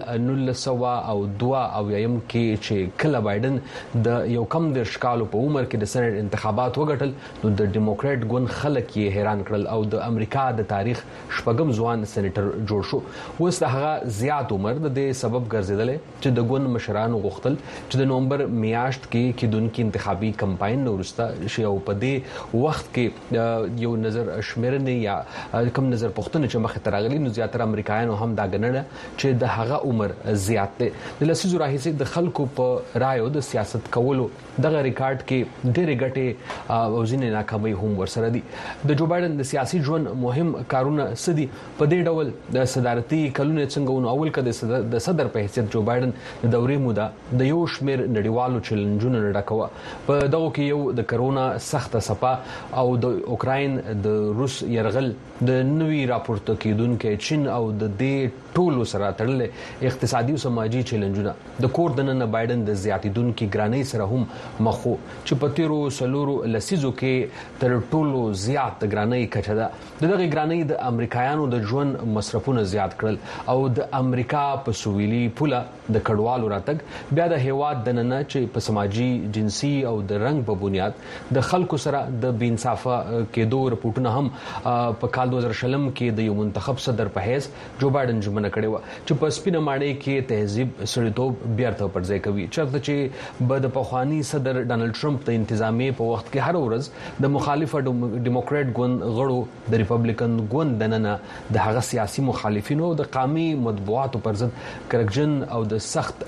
1902 کې چې کله بایدن د یو کم د شکالو په عمر کې د سنټ انتخابات وګټل نو د ډیموکرات ګوند خلک یې حیران کړل او د امریکا د تاریخ شپږم ځوان سېنیټر جوړ شو اوس د هغه زیات عمر د سبب ګرځیدل چې د ګوند مشرانو غوښتل چې د نومبر میاشت کې کېدونکو انتخابي کمپاین ورسته شي او په دې وخت کې یو نظر شمیرنه یا کم نظر پوښتنه چې مخه ترغلي نو زیاتره امریکایانو هم دا ګڼل چې د هغه عمر زیات دی د لسیزو راهیسې د خلکو په رایو د سیاست کولو دغه ریکارډ کې ډېرې ګټې او ځینې ناکامۍ هم ورسره دي د جو بایدن د سیاسي ژوند مهم کارونه سدي په دې ډول د صدارتي کلونه څنګه ونو اول کده د صدر په حیثیت جو بایدن د دورې موده د یو شمیر نړیوالو چیلنجونو ډکوه په دغه کې یو د کرونا سخت صفه او د اوکراین د روس يرغل د نوي راپورته کېدونکو چین او د دې ټولو سره تړلې اقتصادي او سماجي چیلنجونه د کور دننه بایدن د زیاتیدونکو ګرانۍ سره هم مخو چې په تیرو سلورو لسیزو کې تر ټولو زیات ګرانۍ کچه ده دغه ګرانۍ د امریکایانو د ژوند مصرفونه زیات کړل او د امریکا په سویلي پوله د کډوالو راتګ بیا د هیواد دننه چې په سماجي جنسي او د رنگ په بنیاد د خلکو سره د بینصافه کېدو رپورټونه هم په کال 2020 کې د یو منتخب صدر په حیث جو بایدن ژمنه کړې و چې په سپینه ماڼۍ کې تهذیب سړیتوب بیرته پرځای کوي چرته چې د پخوانی صدر ډانلډ ټرمپ د انتظامی په وخت کې هر ورځ د مخالفه ډیموکرات ګوند غړو د ریپبلیکن ګوند دننه د هغه سیاسي مخالفینو د قومي مطبوعاتو پر ضد کرکجن او د سخت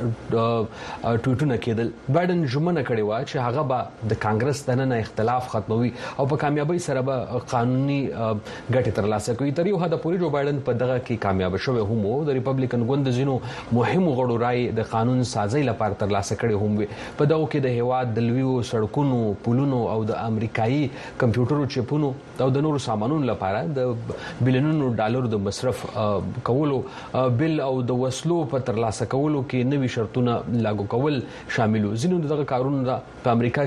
ټویټونه کېدل بایدن ژمنه کړې و چې هغه به د کانګرس دننه اختلاف ختموي او په کامیابی سره به قانوني ګټه ترلاسه کوي تر یو حد پورې جو بایدن په دغه کې کامیاب شوی هم د ریپبلیکن ګوند زینو مهمو غړو رائے د قانون سازي لپاره ترلاسه کړي هم په دغه کې د هیواد د لویو سړکونو پولونو او د امریکایي کمپیوټرو چپونو او د نورو سامانونو لپاره د بلینونو ډالر د مصرف کولو بل او د وسلو په ترلاسه کولو کې نوي شرطونه لاګو کول شاملو زینو دغه کارونه په امریکا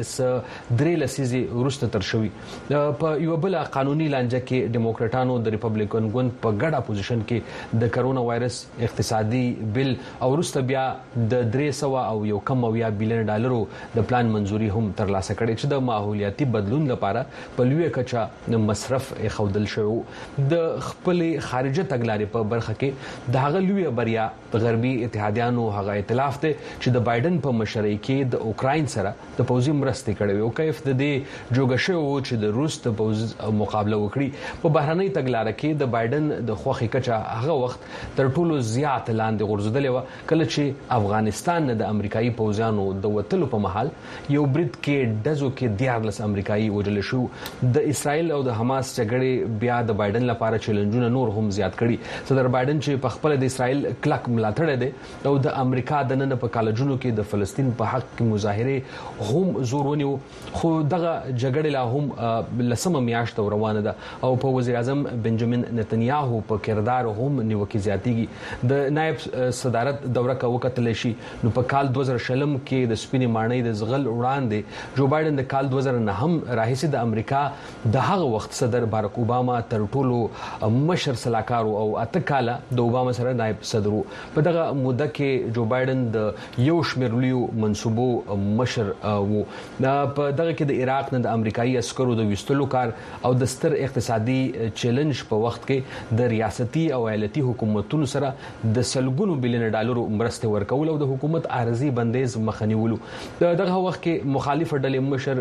کې 3 لسیزې وروسته تر شوی په یو بل قانوني لانجه کې ډیموکراټانو د ریپبلیکن ګوند په ګډه پوزیشن کې د کرونا وایرس اقتصادي بل او وروسته بیا د 300 او یو کم $1 بلین د پلان منزوري هم ترلاسه کړي چې د ماحولیاتي بدلون لپاره په لوی کچه مصرف خودل شو د خپل خارجه تګلارې په برخه کې د هغه لوی بریا د غربي اتحادیانو هغه ائتلاف ته چې د بایدن په مشرۍ کې د اوکراین سره د پوځي مرستې کړې او کیف د دې جوګشه او چې د روس د پوز مقابله وکړي په بهرنۍ تګلارې کې د بایدن د خوخي کچه هغه وخت تر ټولو زیات لاندې غورځیدل و کله چې افغانستان د امریکایي پوځیانو د وټلو په محل یو برید کې دزو کې 14 امریکایي وجل شو د اسرائیل او د حماس جګړې بیا د بایدن لپاره چیلنجونه نور هم زیات کړي صدر بایدن چې په خپل د اسرائیل کلک ملاتړ دی او د امریکا د نن په کالجونو کې د فلسطین په حق کې مظاهره هم زور ونیو خو دغه جګړه لا هم لسمه میاشت روانه ده او په وزیر اعظم بنجامین نتنیاهو په کردار هم نیوکه زیاتیږي د نائب صدارت دوره کا وکتل شي نو په کال 2020 کې د سپینې ماڼۍ د زغل وړاندې جو بایدن د کال 2009 هم راهیسې د امریکا د هغه وخت صدر باراک اوباما تر ټولو مشر سلاکار او اتکاله د اوباما سره نائب صدر په دغه موده کې جو بایدن د یو شمېر لوی منصوبو مشر وو په دغه کې د عراق نه د امریکایي عسکرو د وستلو کار او د ستر اقتصادي چیلنج په وخت کې د ریاستي او ایالتي حکومتونو سره د $100 بلین مرستې ورکول او د حکومت عارضي بندیز مخنیولو دغه وخت کې مخالف ډلې مشر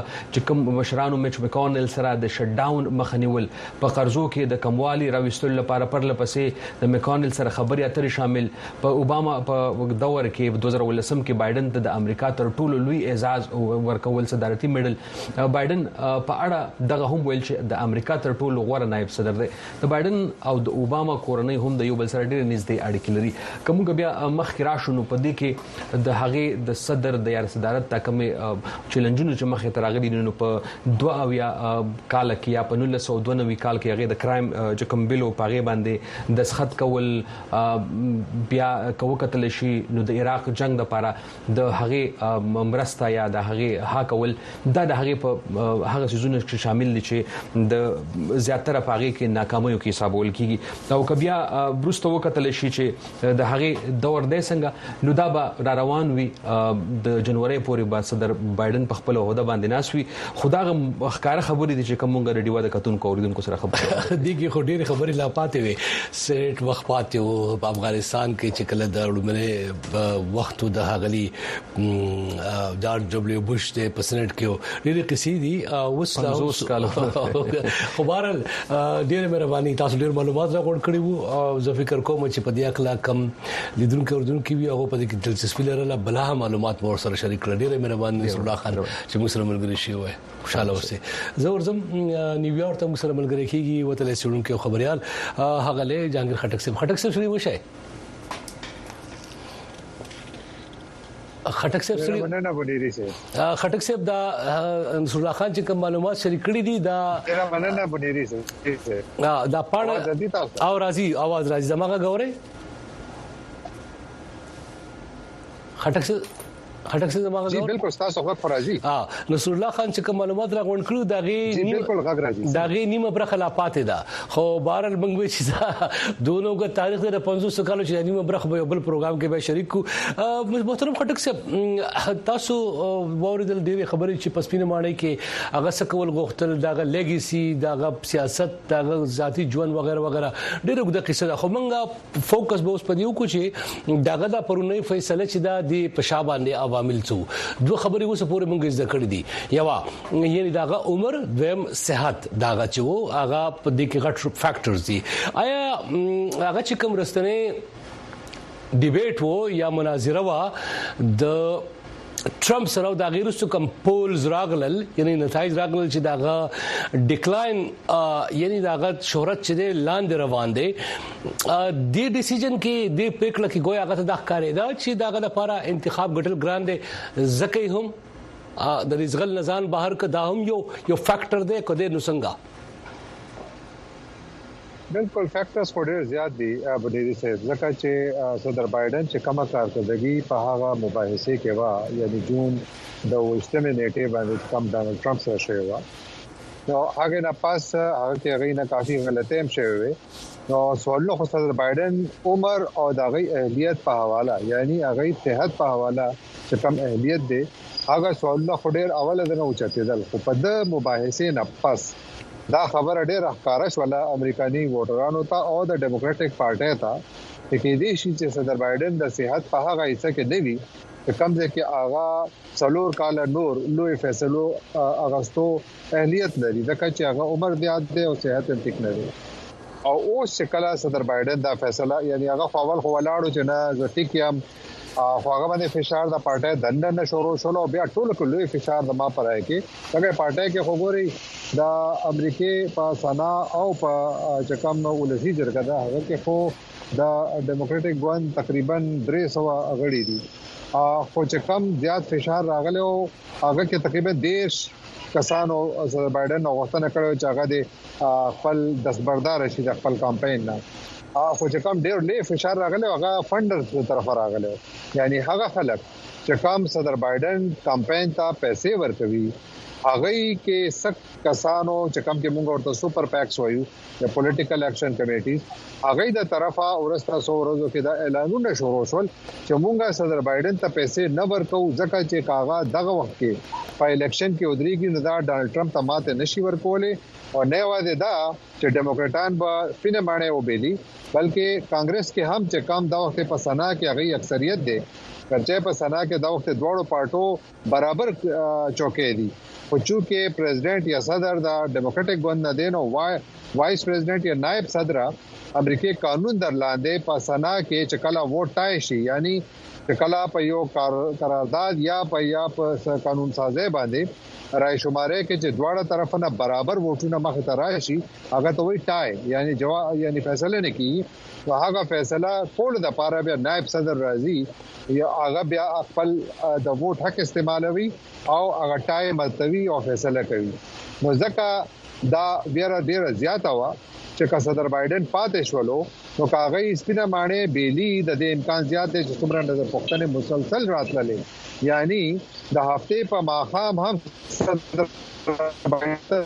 چې کوم مشرانو میچ مکونل سره د شټ ډاون مخنیول په قرضو کې د کموالي راوستلو لپاره پرلپسې د مکونل سره خبري اترې شامل په اوباما په دور کې 2019 کې بایدن ته د امریکا تر ټولو لوی اعزاز ورکول صدارتي میډل بایدن په اړه دغه هم ویل چې د امریکا تر ټولو غوړه نائب صدر دی د بایدن او د اوباما کورنۍ هم د یو بل سره ډېر نږدې اړیکې لري کومه بیا مخکې راشو نو په دې کې کې د هغه د صدر د یار صدارت تکمه چیلنجونو چې مخه تراغلي نو په 2 یا کال کې یا په 1992 کال کې هغه د کرایم چې کوم بلو پاغه باندې د سخت کول بیا کوکتل شي نو د عراق جنگ د لپاره د هغه مرسته یا د هغه ها کول د هغه په هغه سيزونه کې شامل دي چې د زیاتره پاغه کې ناکامیو کې حسابول کیږي او کبیا برستو وکتل شي چې د هغه دور د څنګه نو دا به روان وي د جنوري پورې با صدر بایدن په خپل عہده باندې ناسوي خدای ښکار خبرې دي چې کومه ریډیو د کتون کوریدونکو سره خبرې دیږي خو ډېر خبرې لا پاتې وي سېټ وخت پاتې وو په افغانستان کې چې کله د لومړی وخت د هغلي جارج دبليو بوش د پسنټ کې ډېر قصې دي اوس کال خو بهرحال ډېر مهرباني تاسو ډېر معلومات راغونډ کړی وو او زه فکر کوم چې په دې اخلا کم لیدونکو وردونکو وی هغه په دې کې دلچسپي لرله بل معلومات مور سره شریک کړل ډېر مهرباني نصر الله خان چې موږ سره ملګری شي وای خوشاله اوسه زه ورزم نیویارک ته موږ سره ملګری کیږي وته له سړونکو خبريال هغه له جهانگیر خټک صاحب شری وشه خټک صاحب سره مننه بډيري سه خټک صاحب دا نصر الله خان چې کوم معلومات شریک کړی دي دا مننه بډيري سه دا پاڼه او راځي आवाज راځي زماغه غوړې خټک صاحب زماغه جی بالکل تاسو غوښ فرازي نصر الله خان چې کوم معلومات راغونډ کړو دا غي بالکل غږ راځي دا غي نیمه برخه لا پاتې ده خو بهرل منګوي چې دوه غو تاریخ د 500 کالو چې نیمه برخه به بل پروګرام کې به شریک کو محترم خټک صاحب تاسو ووریدل ډېری خبرې چې پسپینه ماڼۍ کې هغه سکول غوښتل داغه لیګیسي داغه سیاست داغه ذاتی ژوند وغیرہ وغیرہ ډېر وګړه قصه ده خو موږ فوکس به اوس پدیو کو چې داغه د پرونی فیصله چې دا د پشابانه عوامل څو دوه خبرې اوس پورې مونږ زده کړې دي یوا یعنی داغه عمر دویم صحت داغه چې وو هغه په دې کې غټ فیکټرز دي آیا هغه چې کوم رستنه ډیبیټ وو یا مناظره وا د ټرمپ سره د غیرستو کوم پولز راغلل یعنی نتایج راغلل چې داغه ډیکلاین یعنی داغه شهرت چې لاندې روان دي د ډیسیژن کې د پریکړه کې ګویا هغه د ښکارې دا چې داغه لپاره انتخاب ګټل ګران دي زکه هم د رزغل نزان بهر ک دا هم یو فیکٹر دی کده نو څنګه بالکل فیکٹرز خو ډیر زیات دي بډيري سه ځکه چې صدر بایدن چې کومه کارکردګي په هغه مباحثه کې وا یعنی جون د وشتمه نیټه باندې کم ډونالد ټرمپ سره شوی و نو هغه نه پاس هغه کې غي نه کافي غلطه هم شوی و نو سوالو خو صدر بایدن عمر او د غي اهلیت په حواله یعنی هغه صحت په حواله چې کم اهلیت دي هغه سوالو خو ډیر اوله نه اوچتېدل خو په د مباحثه نه پاس دا خبره ډیره ښکارش ولا امریکایي ووټرانو ته او د ډیموکراټک پارټي ته چې دې شي چې صدر بایدن د صحت په هغه حصہ کې دی چې کم ځکه کې آغا څلور کال نور لوی فیصلو اغستو اهلیت لري ځکه چې هغه عمر زیات دی او صحت هم ټیک نه دی او اوس شکل صدر بایدن دا فیصله یعنی هغه فاول خو ولاړو چې نه زټی کېم خو هغه باندې فشار د پارټي دندنه شروع شول او بیا ټول کله فشار د ما پرای کې هغه پارټي کې خبري د امریکای په سنا او په چکم ولسی جرګه دا هغه کې خو د ډیموکراټک ګوند تقریبا 300 غړي دي خو چکم زیات فشار راغله او هغه کې تقریبا 10 کسانو صدر بایدن غوښتنه کړې چې هغه د خپل دستبردار شي د خپل کمپاین نه خو چې کوم ډېر لوی فشار راغلی هغه فندرز په طرف راغلی یعنی هغه خلک چې کوم صدر بایدن کمپاین ته پیسې ورکوي هغه کې سخت کسانو چې کوم کې موږ ورته سپر پیکس وایو یا پولیټیکل اکشن کمیټیز هغه د طرفه ورسته 100 ورځو کې دا اعلانونه شروع شول چې موږ صدر بایدن ته پیسې نه ورکو ځکه چې کاغه دغه وخت کې په الیکشن کې ودرېږي نو دا ډانلډ ټرمپ ته ماته نشي ورکولې او نه واده دا چې ډیموکراټان به فینه باندې وبېدي بلکې کانګرس کې هم چې کم دا وخت په سنا کې هغه اکثریت دي ورته په سنا کې دا وخت دوړو پارټو برابر چوکې دي خو چې پریزیدنت یا صدر دا ډیموکراټک ګوند نه دین او وای وایس پریزیدنت یا نائب صدر امریکای قانون در لاندې په سنا کې چکلا ووټ تای شي یعنی چکلا په یو قرارداد یا په قانون سازي باندې رائے شماره کې چې دواړه طرفونه برابر ووټونه مخ ته راشي هغه ته وی ټای یعنی جواب یعنی فیصله نه کی هغه فیصله کول د پاره بیا نائب صدر راځي یا هغه بیا خپل د ووټ حق استعمالوي او هغه ټای ملتوي او فیصله کوي نو ځکه دا ډیره زیاته وا چې صدر بایدن پاتې شولو نو کاغی سپینه مانې بیلی د دې امکان زیات دی چې څومره نظر پوښتنه مسلسل راتللې یعنی د هفته په ماخام هم صدر بایدن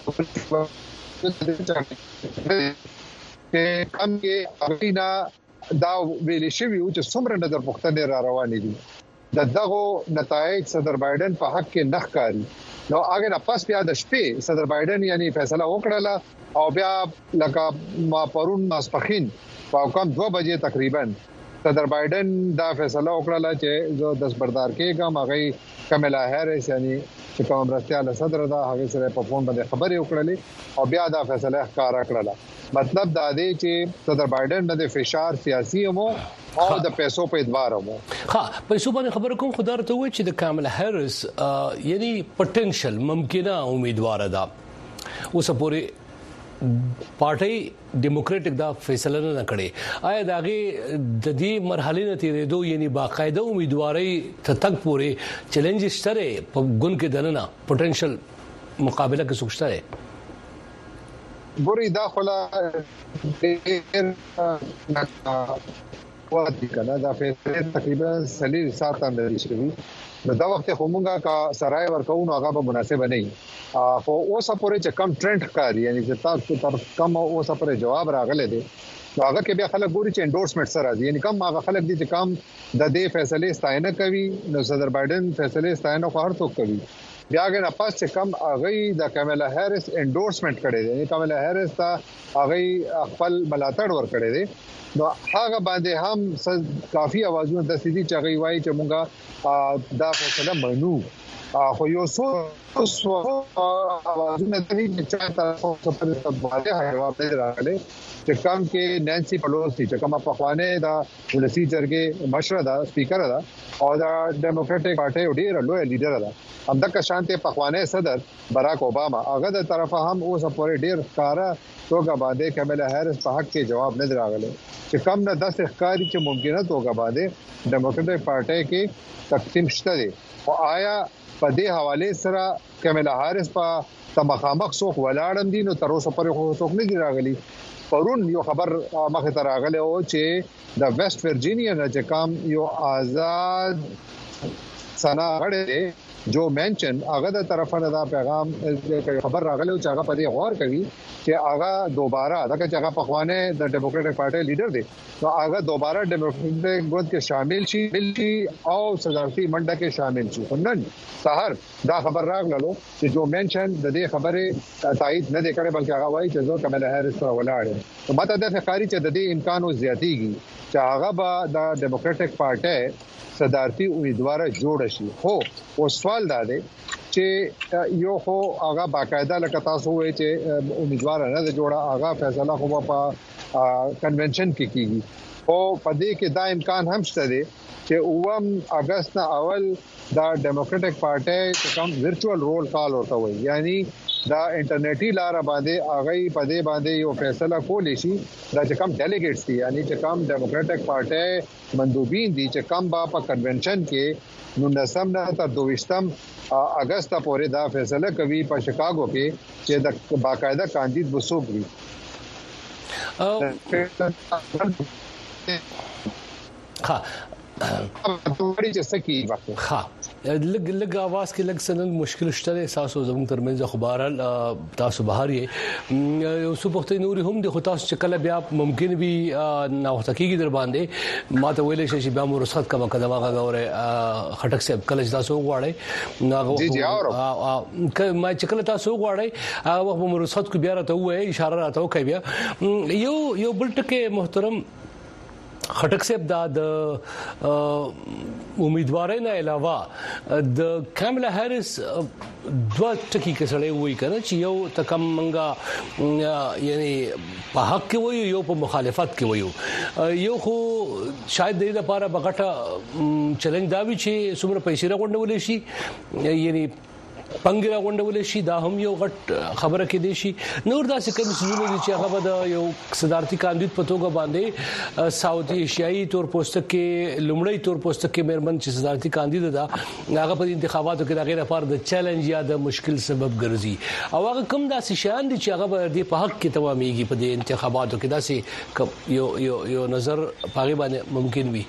کې کم کې اغینا دا ویل شوی چې څومره نظر پوښتنه را روانې دي دغه نتایج صدر بایدن په حق کې نخ کاری نو هغه نه پس بیا د شپې صدر بایدن یعنی فیصله وکړه او بیا لکه ما پرون ماسپخین په کم 2 بجې تقریبا صدر بایدن دا فیصله وکړه چې زه دستبردار کېږم هغه کملا هریس یعنی چې کوم مرستيال صدر دا هغه سره په فون باندې خبرې وکړلې او بیا دا فیصله ښکارا کړله مطلب دا دی چې صدر بایدن د فشار سیاسي مو او د پیسو په ادوار مو پیسو باندې خبر کوم خدای ته وایي چې د کاملا هریس یعنی پټنشل ممکنه امیدوار ده اوس پورې پارټي ډیموکراټک دا فیصله نه کړي آیا داغه د دې مرحله نه تیرېدو یعنی باقاعده امیدواري ته تک پورې چیلنج شته په ګون کې دننه پټنشل مقابله کې سوچته ګوري دا خلا وادي کنه دا فیصله تقریبا 30 ساعت اندر شي نو دا وخت همغه کا سرای ورکوونو هغه به مناسب نه خو اوس پورې چې کم ټرند ښکاري یعنی چې تاسو تر کم اوس پورې جواب راغله دي نو هغه کې بیا خلک ګوري چې انډورسمنت سره دي یعنی کم هغه خلک دي چې کم د دې فیصله ستاینه کوي نو صدر بایدن فیصله ستاینه خو هر څوک کوي بیا هغه پاس چې کم هغه د کاملا هریس انډورسمنت کړي دي یعنی کاملا هریس ته هغه خپل ملاتړ ور کړی دي نو هغه باندې هم کافي اوازونه د سيدي چغي وای چې مونږه دا فیصله منو خو یو څو اوازونه د دې چې تاسو په تبعه جواب نه راغلي چې کوم کې نانسي پلوسی چې کومه په خوانه دا ولسی چرګه مشره دا سپیکر دا او دا ډیموکراټک پارټي ډیره لوی لیډر دا همدغه شانته په خوانه صدر براک اوباما هغه د طرفه هم اوس پورې ډیر کارا توګه باندې کاملا هریس په حق کې جواب نه راغلی چې کم نه 10 ښکاری چې ممکنه توګه باندې ډیموکراټک پارټي کې تقسیم شته دي او آیا په دې حواله سره کاملا هریس په تمخامخ څوک ولاړم دي نو تر اوسه پورې څوک نه دی راغلی پرون یو خبر مخه ته راغلی او چې د ویسټ ورجینیا نه چې کوم یو آزاد سنا غړي جو منشن هغه د طرفه دا پیغام خبر راغلی چې هغه په دې غور کوي چې هغه دوباره دغه چې هغه په خوانه د ډیموکراټک پارټي لیډر دی نو هغه دوباره ډیموکراټک ګوند کې شامل شي او صدارتي منډه کې شامل شي نن سحر دا خبر راغلو چې جو منشن د دې خبره تایید نه کړي بلکې هغه وایي چې زه کاملا هریس سره ولاړ نو ماته د ښکاری چې د دې امکان زیاتېږي چې هغه به د ډیموکراټک پارټي صدارتي امیدوار جوړ شي هو او سوال دا دی چې یو خو هغه باقاعده لکه تاسو وایي چې امیدوار نه جوړه هغه فیصله خو په کنونشن کې کیږي او په دې کې دا امکان هم شته دی چې 9 اگست نه اول دا ډیموکراټک پارټي چې کوم ورچوال رول کال ورته وي یعنی دا انټرنیټي لار باندې هغه په دې باندې یو فیصله کولی شي دا چې کوم ډیلیګیټس دي یعنی چې کوم ډیموکراټک پارټي مندوبین دي چې کوم په کنونشن کې 19 نه تر 22 اگست پورې دا فیصله کوي په شکاګو کې چې د باقاعده کاندید وسوب وي لګ اواز کې لګ سنن مشکل شته احساس زموږ ترمنځ خبرال تاسو بهر یې یو څه وخت نوري هم د خطاس شکل بیا ممکن وي نه وختکیږي در باندې ما ته ویل شي بیا مو رخصت کما کدما غوړې خټک صاحب کله تاسو غواړئ نو ما چې کله تاسو غواړئ هغه وخت مو رخصت کو بیا راته وای اشاره راته کوي بیا یو بل ټکي محترم خټک صاحب د امیدوارۍ نه علاوه د کاملا هریس دوه ټکی کې سره وایي کنه چې یو تکم منګه یعنی په حق کې وایي یو په مخالفت کې وایي یو خو شاید د لپاره بغټه چیلنج دا وی چې څومره پیسې راغونډول شي یعنی پنګرا غونډول شي دا هم یو غټ خبره کې دي شي نور داسې کوم څه دي چې هغه د یو صدارتي کاندید په توګه باندې ساوث ایشیایي تور پوسټ کې لومړی تور پوسټ کې مېرمن چې صدارتي کاندید ده هغه په انتخاباتو کې د غیر لپاره د چیلنج یا د مشکل سبب ګرځي او هغه کوم داسې شان دي چې هغه د په حق کې تمامېږي په دې انتخاباتو کې داسې یو نظر پاغي باندې ممکن وي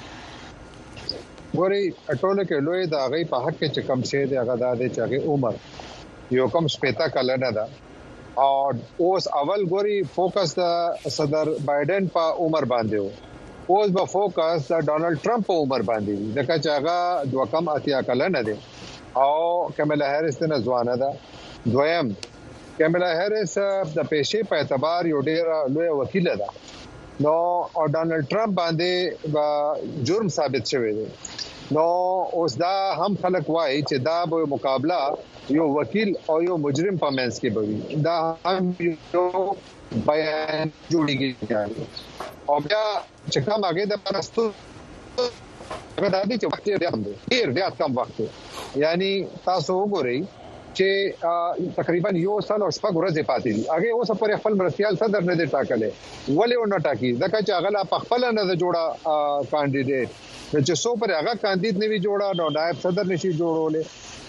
ګوري ټوله کې لوی دا غي په حق کې چې کم شه دی هغه د چاغي عمر یو کم شپېتا کال نه ده او اوس اول ګوري فوکس د صدر بایدن په عمر باندې وو اوس به فوکس د ډونالد ټرمپ په عمر باندې دی ځکه چې هغه دوه کم اتیا کال نه دی او کملا هریس نه ځوانه ده دویم کملا هریس د پیشې په اعتبار یو ډیر لوی وکیل ده نو او ډونالد ټرمپ باندې جرم ثابت شوی دی نو اوس دا هم خلک وایي چې دا به مقابله یو وکیل او یو مجرم په منځ کې بوي دا هم یو بیان جوړیږي او بیا چې کوم هغه د پرستو هغه د دې چې وخت ډیر کم وخت یعنی تاسو وګورئ چې تقریبا یو سال او شپږ ورځې پاتې دي هغه اوس پر خپل مرستيال صدر نه دی ټاکلې ولې ونه ټاکی ځکه چې هغه په خپل نه جوړه کاندیدټ چې سو پر هغه کاندید نه وی جوړه نو نائب صدر نشي جوړولې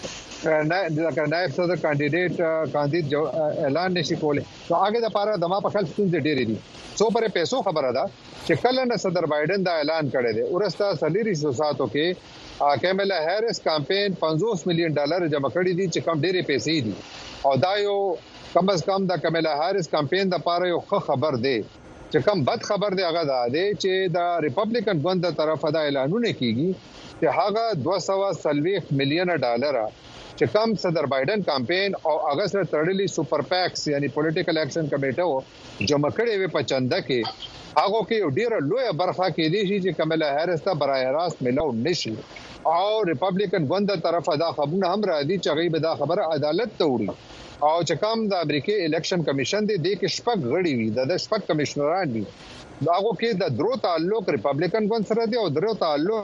نائب صدر کاندید اعلان نشي کولای نو هغه د لپاره د ما په خپل ستونزې ډېرې دي سو پر پیسو خبره ده چې کله نه صدر بایدن دا اعلان کړی دی ورسته سلیری سوساتو کې کیملا هریس کمپاین $50 مليون جمع کړی دي چې کم ډېرې پیسې دي او دا یو کم از کم د کیملا هریس کمپاین د لپاره یو خبر دی چې کم بد خبر دی هغه دا دی چې د ریپبلیکن ګوند د طرفه دا اعلانونه کیږي چې هغه $240 مليون چې کم صدر بایدن کمپاین او هغه سره تړلې سپر پیکس یعنی پولیټیکل اکشن کمیټه جمع کړي وي په چنده کې هغه کې ډیره لوی برخه کې دي چې کملا هریس ته برای راست ملو نشي او ریپبلیکن ګوند د طرفه دا خبرونه هم را دي چې غیب دا خبره عدالت ته وړي او چې کوم د امریکای الیکشن کمیشن دی د کې شپږ غړي وي د شپږ کمشنران دي هغه کې د درو تعلق ریپبلیکن ګوند سره دی او درو تعلق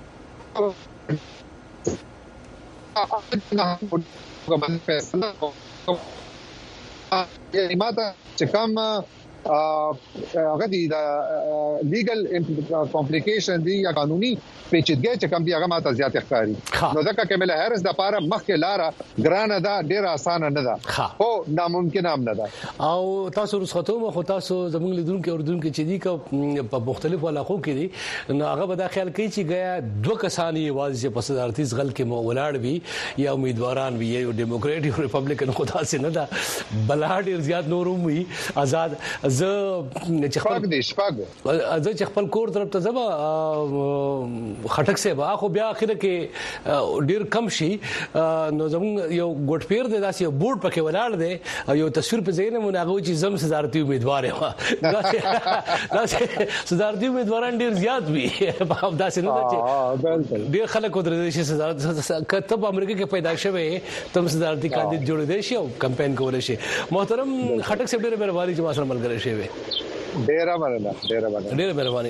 یعنی ماته چې کوم هغه دي د لیګل کمپلیکیشن دي یا قانوني پیچیدګي چې کوم دي هغه ماته زیات ښکاري نو ځکه کملا هریس د لپاره مخکې لاره ګرانه ده ډیره اسانه نه ده او ناممکن هم نه ده او تاسو رسختو مخ تاسو زموږ لیدونکو او اوردونکو چې دي په مختلفو علاقو کې دي نو هغه به دا خیال کوي چې غیا دوه کسان یې واځي په صدارتي ځغل کې ولاړ وي یا امیدواران وي یو ډیموکرات او ریپبلیکن خدا سي نه ده بلاد ډیر زیات نوروم وي آزاد زه چې خپل کور طرف ته زما خټک سے با خو بیا اخر کې ډیر کم شي نو زموږ یو ګډ پیر دی داسې بورډ پکې ولاړ دی او یو تصویر په ځای نه مونږه چې زم صدارتي امیدوار یم داسې صدارتي امیدواران ډیر زیات وي په داسې نه چې ډیر خلک ودرې شي صدارت کتب امریکا کې پیدا شوه تم صدارتي کاندید جوړ دی شي او کمپاین کول شي محترم خټک سے ډیر مهرباني چې ما سره ملګری شي ډیر مهرباني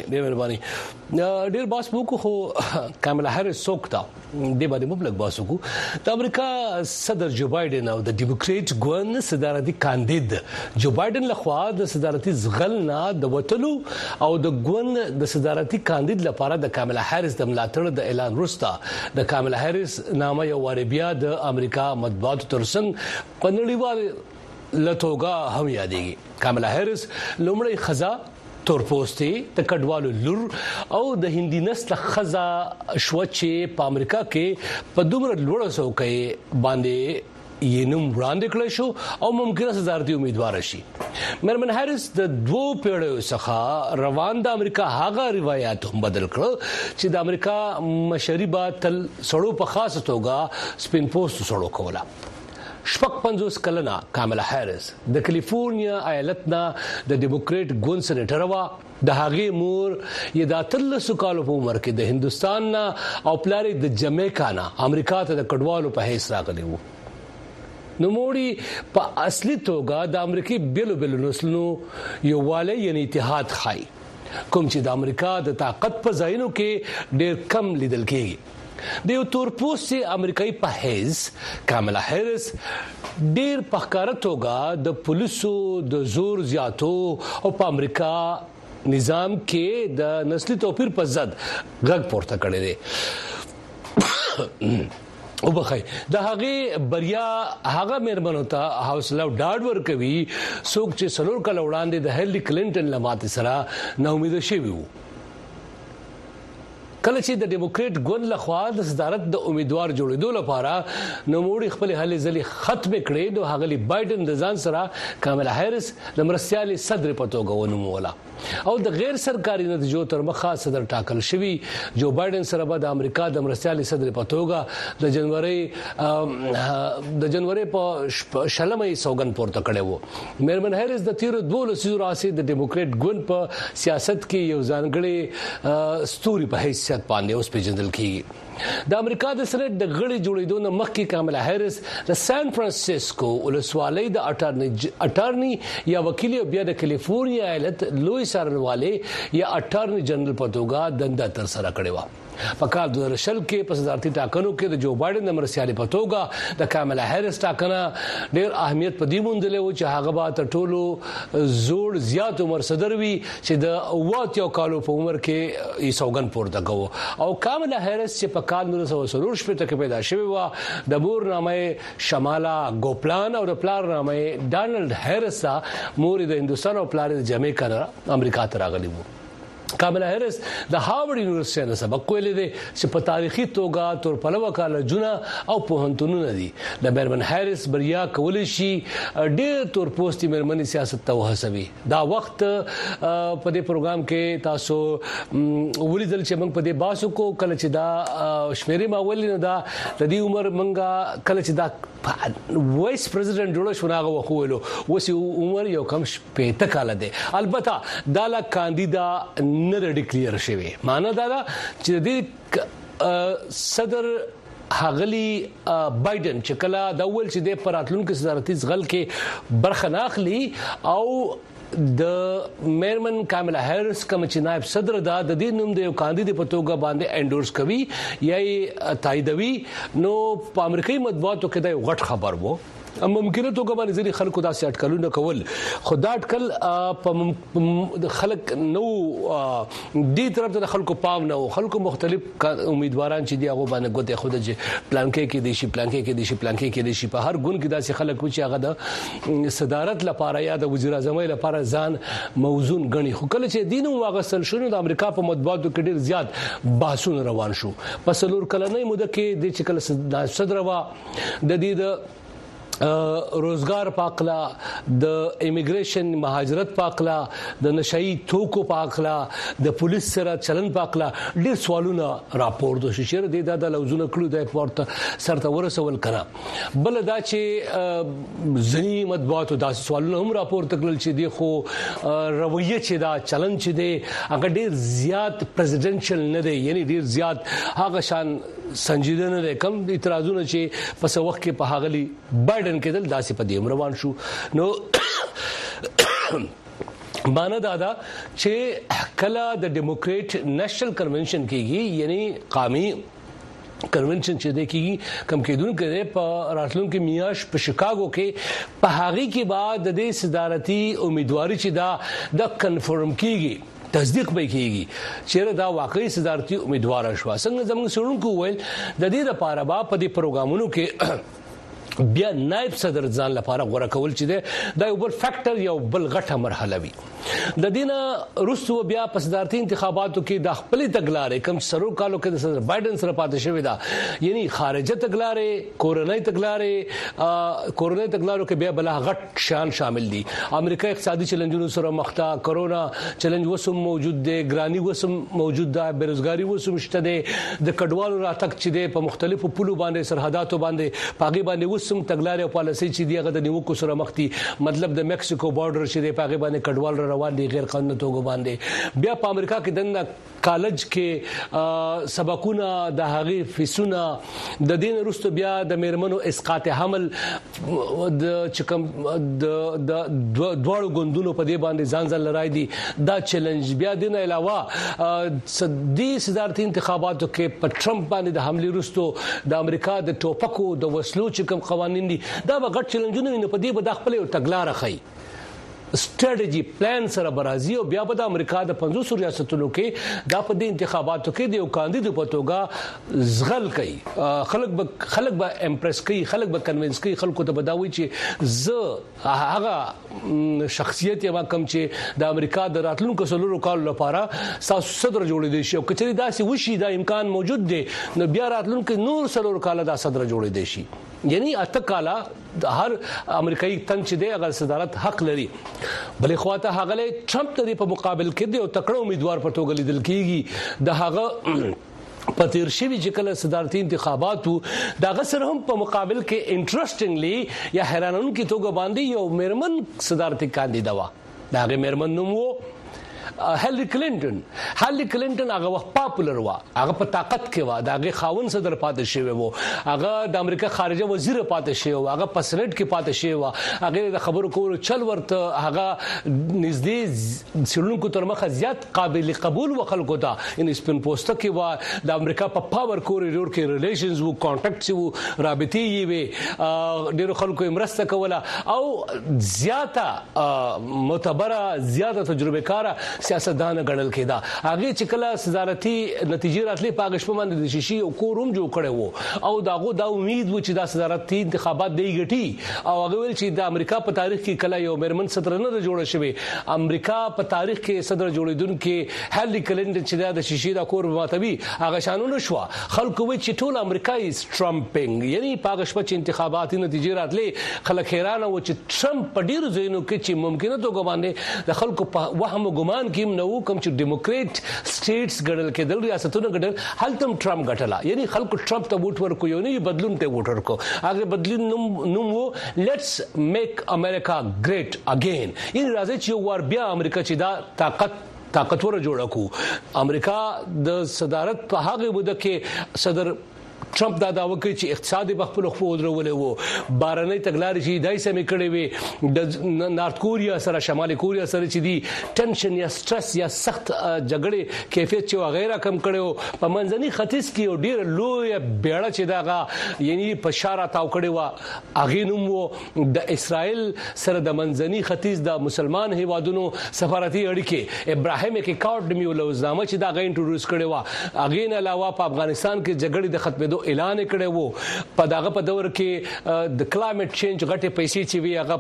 ډیر باس وکړو خو کاملا هریس سوکتا د باندې مبلغ باس وکړو د امریکا صدر جو بایدن او د ډیموکریټ ګوند صدارتي کاندید جو بایدن لخوا د صدارتي ځغلنا د وټلو او د ګوند د صدارتي کاندید لپاره د کاملا هریس د ملاتړ د اعلان وروسته د کاملا هریس نامه یو واربیا د امریکا مطبوعاتو ترڅنګ پنړیوال لټوګه هم یادېږي کاملا هریس لومړی خزا تورپوستي د کډوالو لور او د هندي نسل خزا شوچې په امریکا کې په دومره لوړ څوکۍ باندې ینوم وړاندې کړی شو او ممکنه صدارتي امیدوار شي مېرمن هریس د دوه پیړیو څخه روان د امریکا هغه روایت هم بدل کړ چې د امریکا مشري با تل سړو په خاصه توګه سپین پوسټ سړو کوله 50 کلنه کاملا هریس د کالیفورنیا ایالتنا د ډیموکریټ ګوند سېنیټر وا د هغې مور یې د 13 کالو په عمر کې د هندستان او پلار د جمیکا نه امریکا ته د کډوالو په حیث راغلی وو. نو موړي په اصلي توګه د امریکای بیلو نسلونو یو والی یعنی اتحاد خای کوم چې د امریکا د طاقت په ځایونو کې ډېر کم لیدل کېږي. د یو تورپوستي امریکایي په حیث کاملا هریس ډېر په ښکاره توګه د پولیسو د زور زیاتو او په امریکا نظام کې د نسلي توپیر په ضد غږ پورته کړی دی. او بخای د هغه بریا هغه مېرمنو ته حوصله او ډاډ ورکوي څوک چې سلور کال وړاندې د هیلری کلینټن لمات سره نا امید شوی وو. کله چې د ډیموکریټ ګوند لخوا د صدارت د امیدوار جوړېدو لپاره نوموړي خپل هلې ځلې ختم کړې د هغلی بایدن د ځان سره کاملا هریس د مرستيالي صدر په توګه ونوموله او د غیر سرکاري نتیجو تر مخه صدر ټاکل شوی جو بایدن سره به د امریکا د مرستيالي صدر په توګه د جنوري په شلمې سوګن پورته کړي وو. مېرمن هریس د 13 راسي د ډیموکریټ ګوند په سیاست کې یو ځانګړي ستوري په حیث باندې اوس پیژندل کیږي. د امریکا د سېنات د غړي جوړېدو نه مخکې کاملا هریس د سان فرانسیسکو ولسوالۍ د اټارنی یا وکیل او بیا د کالیفورنیا ایالت لوی څارنوالي یا اټارنی جنرال په توګه دنده تر سره کړې و. په کال 2000 کې په صدارتي ټاکنو کې د جو بایدن د مرستيالي په توګه د کاملا هریس ټاکنه ډېر اهمیت پدې موندلې و چې هغه به تر ټولو زوړ زیات عمر صدر وي چې د 30 کالو په عمر کې یې سوګن پورته کوو. او کاملا هریس چې په کال 1960 کې پیدا شوی و د مور نامه شمالا ګوپلان او د پلار نامه ډانلډ هریس مور د هندستان او پلار د جمیکا امریکا ته راغلی وو. کاملا هریس د هاورډ یونیورسيټي نه سبق ویلي دي چې په تاریخي توګه تر پلوه کالجونه او پوهنتونونه دي. د مېرمن هریس بریا کولای شي ډېر تورپوستي مېرمنې سیاست ته وهڅوي. دا وخت په دې پروګرام کې تاسو ولیدل چې موږ په دې باسو کو کله چې دا شمیرې ما ولې نه دا د دې عمر منګه کله چې دا وایس پریزیډنټ جوړ شو ناغه وخوولو وسی عمر یو کم 15 کال دی. البته دا لا کاندیدا نه ډیکلیئر شوی معنی دا چې د صدر هغلی بایدن چې کله د اول چې د پراتلونکو صدارتي ځغل کې برخه ناخلی او د مېرمن کاملا هریس کوم چې نائب صدر د دې نوم د یو کاندید په توګه باندې انډورس کوي یا تاییدوي نو په امریکایي مطبوعاتو کې دا یو غټ خبر وو. ممکنه توګه باندې ځینې خلکو داسې اټکلونه کول خدا اټکل په خلک نو دې طرف ته خلکو پام نه خلکو مختلف امیدواران چې دی هغه باندې ګوتې خود چې پلانکې کې دي شي په هر ګون کې داسې خلک چې هغه د صدارت لپاره یا د وزیر اعظم لپاره ځان موزون غني خو کله چې دینو واغسل شونه د امریکا په مطبوعاتو کې ډیر زیات بحثونه روان شو. پس لور کله نه موده کې د چې کله صدر وا د دې د روزګار پاکلا د ایمیګریشن مهاجرت پاکلا د نشئی توکو پاکلا د پولیس سره چلن پاکلا ډیر سوالونه راپور د شیر د لوزونه کړو د پورت سرته ورسول کړه. بل دا چې ځنی مطبوعاتو دا سوالونه هم راپور تکل چې دی خو رویه چې دا چلن چې دی هغه ډیر زیات پریزیدنشل نه دی یعنی ډیر زیات هغه شان سنجیده نه کم اعتراضونه چې پس وخت کې په هغلی بایدن کې دل داسې په دې روان شو. نو باندې دا چې کله د ډیموکریټ نېشنل کنونشن کېږي یعنی قومي کنونشن چې د کېږي کم کېدونکو په راتلونکو میاش په شیکاګو کې په هغه کې بعد د صدارتي امیدواري چې دا د کنفرم کېږي تصدیق به کیږي چې دا واقعي صدارتي امیدوار شو. څنګه زموږ سړونکو ویل د دې لپاره په دې پروګرامونو کې بیا نائب صدر ځان لپاره غوړه کول چې دا یو بل فیکٹر یو بل غټه مرحله وي. د دینه روسو بیا په صدارتي انتخاباتو کې د خپل تګلارې کم سرور کالو کې د صدر بایدن سره پاتې شوې ده یعنی خارجه تګلارې کورنۍ تګلارو کې بیا بلا غټ شان شامل دي امریکا اقتصادي چیلنجونو سره مخ ته کورونا چیلنج وسم موجود دی ګرانی وسم موجود ده بیروزګاری وسم شته دی د کډوالو راتګ چې دی په مختلفو پولو باندې سرحداتو باندې پاغي باندې وسم تګلارې او پالیسي چې دی هغه د نیوکو سره مخ دي مطلب د میکسیکو بارډر چې دی پاغي باندې کډوال روان دي غیر قانوني توګه باندې بیا په امریکا کې د کالج کې سبقونه د هغې فیسونه د دین وروسته بیا د میرمنو اسقاط حمل د چکم د دوړو غوندونو په دې باندې ځان لړای دي دا چیلنج بیا دین علاوه د صدارتي انتخاباتو کې په ټرمپ باندې د حمله وروسته د امریکا د ټوپکو د وسلو چکم قوانين دي دا به غټ چیلنجونه نه په دې به د خپل تګلارې خي استراتیجی پلان سره برازي او بیا به د امریکا د 500 ریاستونو کې دا په دې انتخاباتو کې د یو کاندید په توګه زغل کوي خلک به امپریس کوي خلک به کنوینس کوي خلکو ته بداوي چې زه هغه شخصیت یا کم چې د امریکا د راتلونکو سلورو کال لپاره صدر جوړې دي شي او کچري داسې وشي دا امکان موجود دی نو بیا راتلونکو نور سلورو کال دا صدر جوړې دي شي یعنی اته کاله هر امریکایي تن چې دی هغه صدارت حق لري بلې خواته هغه ټرمپ ته په مقابل کې دی او تکړه امیدوار په توګه لیدل کیږي د هغه پتیر شوی چې کله صدارتي انتخاباتو دغه سره هم په مقابل کې انټرېسټینګلی یا حیرانونکي توګه باندې یو میرمن صدارتي کاندیدا و دغه میرمن نوم وو هیلری کلینټن هغه وخت پاپولر و هغه په طاقت کې و دغه خاون صدر پاتې شوی و هغه د امریکا خارجه وزیر پاتې شوی و هغه په سېنات کې پاتې شوی و هغه د خبرو کولو چل ورته هغه نږدې سړونکو تر مخه زیات قابل قبول و خلکو ته ان سپین پوسټ کې و د امریکا په پاور کوریډور کې ریلیشنز وو کانټیکټس وو رابطې یې وي ډېر خلکو مرسته کوله او زیاته معتبره زیاته تجربه کاره سیاستدان غړل کېدا هغه چې کله صدارتي نتیجې راتلې پاګش په باندې د شیشي او کوروم جوړ کړي وو او داغه دا امید و چې دا صدارتي انتخابات دی غټي او هغه ویل چې د امریکا په تاریخ کې کله یو میرمن صدر نه جوړ شوی امریکا په تاریخ کې صدر جوړیدونکو هیلری کلینټن چې د شیشي د کور ماتوي هغه شانونه شو خلکو وی چې ټول امریکایي ټرمپینګ یعنی پاګش په انتخاباتي نتیجې راتلې خلک حیران و چې ټرمپ په ډیرو ځایونو کې چې ممکنه توګه باندې د خلکو په وهم او ګمان کې نو کوم چې ډیموکریټ سټیټس ګډل کېدل ریاستونه ګډل هلته ټرمپ ګټلا یعنی خلکو ټرمپ ته ووټ ورکو یو نه بدلون ته ووټ ورکو هغه بدلون نوم وو لیټس میک امریکا ګریټ اگین یعنی راځي چې ور بیا امریکا چې دا طاقتور جوړ کو امریکا د صدارت په هغه بده کې صدر ټرمپ دا داوا کوي چې اقتصادي بخپل خو ودرولې وو بارنۍ تګلارې چې دای سمې کړې وي د نارت کوریا سره شمالي کوریا سره چې دی ټنشن یا سټرس یا سخت جګړې کیفیت چې وغیرہ کم کړو په منځني ختیځ کې ډیر لوی بیړه چې داغه یعنی په شاره تاو کړي وا اغه نوم وو د اسرائیل سره د منځني ختیځ د مسلمان هیوادونو سفارتي اړیکې ابراهیم کاکاډ میولوزنامه چې داغه انټروډوس کړي وا اغه نه علاوه په افغانستان کې جګړې د ختمېدو اعلان کړی وو په دغه په دور کې د کلایمټ چینج غټه پیسې چې وی هغه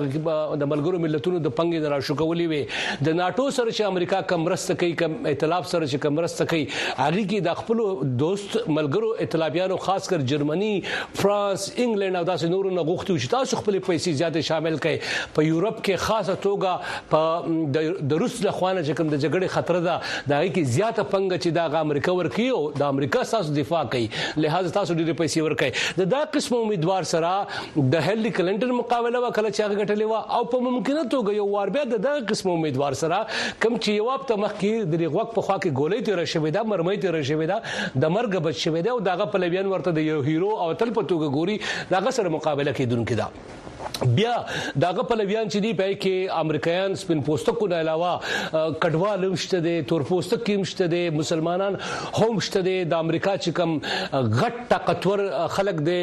په د ملګرو ملتونو د پنګ نه راشو کولې وي د ناتو سره چې امریکا کمرسته کوي کم ائتلاف سره چې کمرسته کوي هغه کې د خپل دوست ملګرو ائتلافیانو خاص کر جرمني فرانس انګلند او داسې نورو نه غوښتي چې تاسو خپل پیسې زیات شامل کړئ په یورپ کې خاصه توګه په د روس له خوانه چې کوم د جګړې خطر ده دا کې زیاته پنګ چې د امریکا ورکیو د امریکا ساس دفاع کوي لہذا تاسو ډېر پیسې ورکړي د دا قسم امیدوار سره د هیلری کلینټن مقابله وکړه چې هغه غټلې و او په ممکنه توګه یو وار بیا د دا قسم امیدوار سره کم چې یو وخت مخکې د غوښ په خوا کې گولې تیر شوې ده مرمۍ تیر شوې ده د مرګ بچ شوې ده او داغه پلویان ورته د یو هیرو او تل په توګه ګوري داغه سره مقابله کیدونکې ده بیا داغه پلویان چې دی په کې امریکایان سپین پوسټکو نه علاوه کډوال مشته دي تور پوسټک مشته دي مسلمانان هم مشته دي د امریکا چې کم غټ طاقتور خلک دي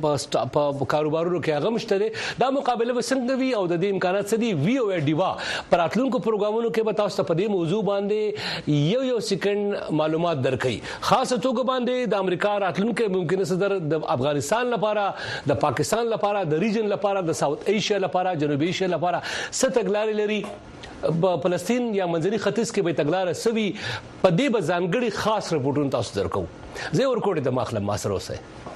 په کاروبارونو کې هغه مشته دي دا مقابله وسنګ وی او د دې امکانات سدي وی او ډیوا پراتلونکو پروګرامونو کې به تاسو په دې موضوع باندې یو سکند معلومات درکې خاصه توګه باندې د امریکا راتلونکو ممکنه صدر د افغانستان لپاره د پاکستان لپاره د ریجن لپاره د ساوث ایشیا لپاره جنوبي ایشیا لپاره ستګلاري لري فلسطین یا منځني ختیځ کې به تګلار سوي په دې به ځانګړي خاص رپورټونه تاسو درکو زه ورکوټ د مخله ماسره اوسه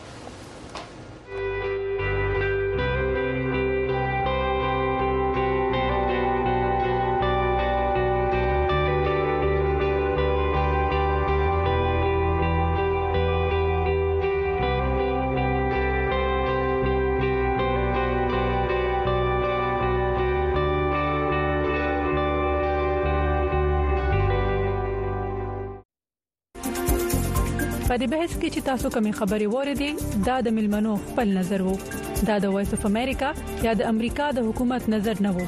په دې بحث کې چې تاسو کومې خبرې وریدي دا د ملمنو خپل نظر وو دا د وایس اف امریکا یا د امریکا د حکومت نظر نه وو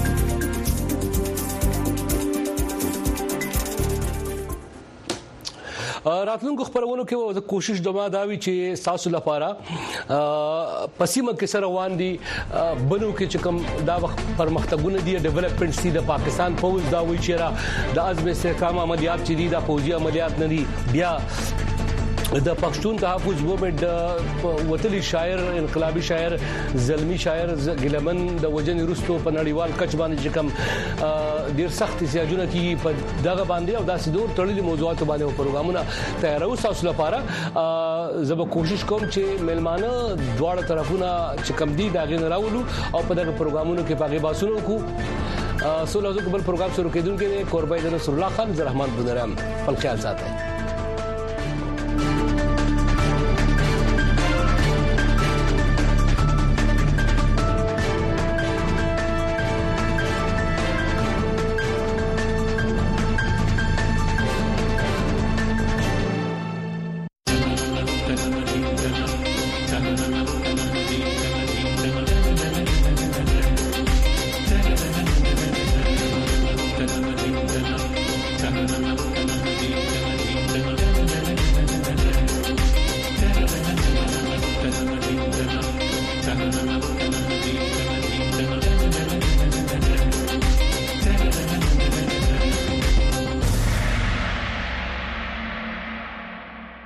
راتلونکو خبرونو کې د کوشش دوام داوي چې تاسو لپاره پسیمه کې سره روان دي بنو کې چې کوم دا وخت پرمختګونه دي ډیولپمنټس دي د پاکستان فوج دا وی چې را د عزم استحکام عملیات چې دي د فوجي عملیات نه دي بیا د پښتون تحفظ موومېنټ وتلی شاعر انقلابي شاعر زلمی شاعر ګلمن د وجن روستو په نړیوال کچ باندې چې کوم ډیر سخت سیاجونه کی په دغه باندې او داسې دور تړلې موضوعات باندې پروګرامونه تیارو تاسو لپاره زه به کوشش کوم چې ملمانه دواړه طرفونه چې کم دي دا غن راولو او په دغه پروګرامونو کې باغې باسونو کو سولازو قبل پروګرام شروع کېدونکو قربای د نصر الله خان زرحمان بنرام خپل خیال ساتئ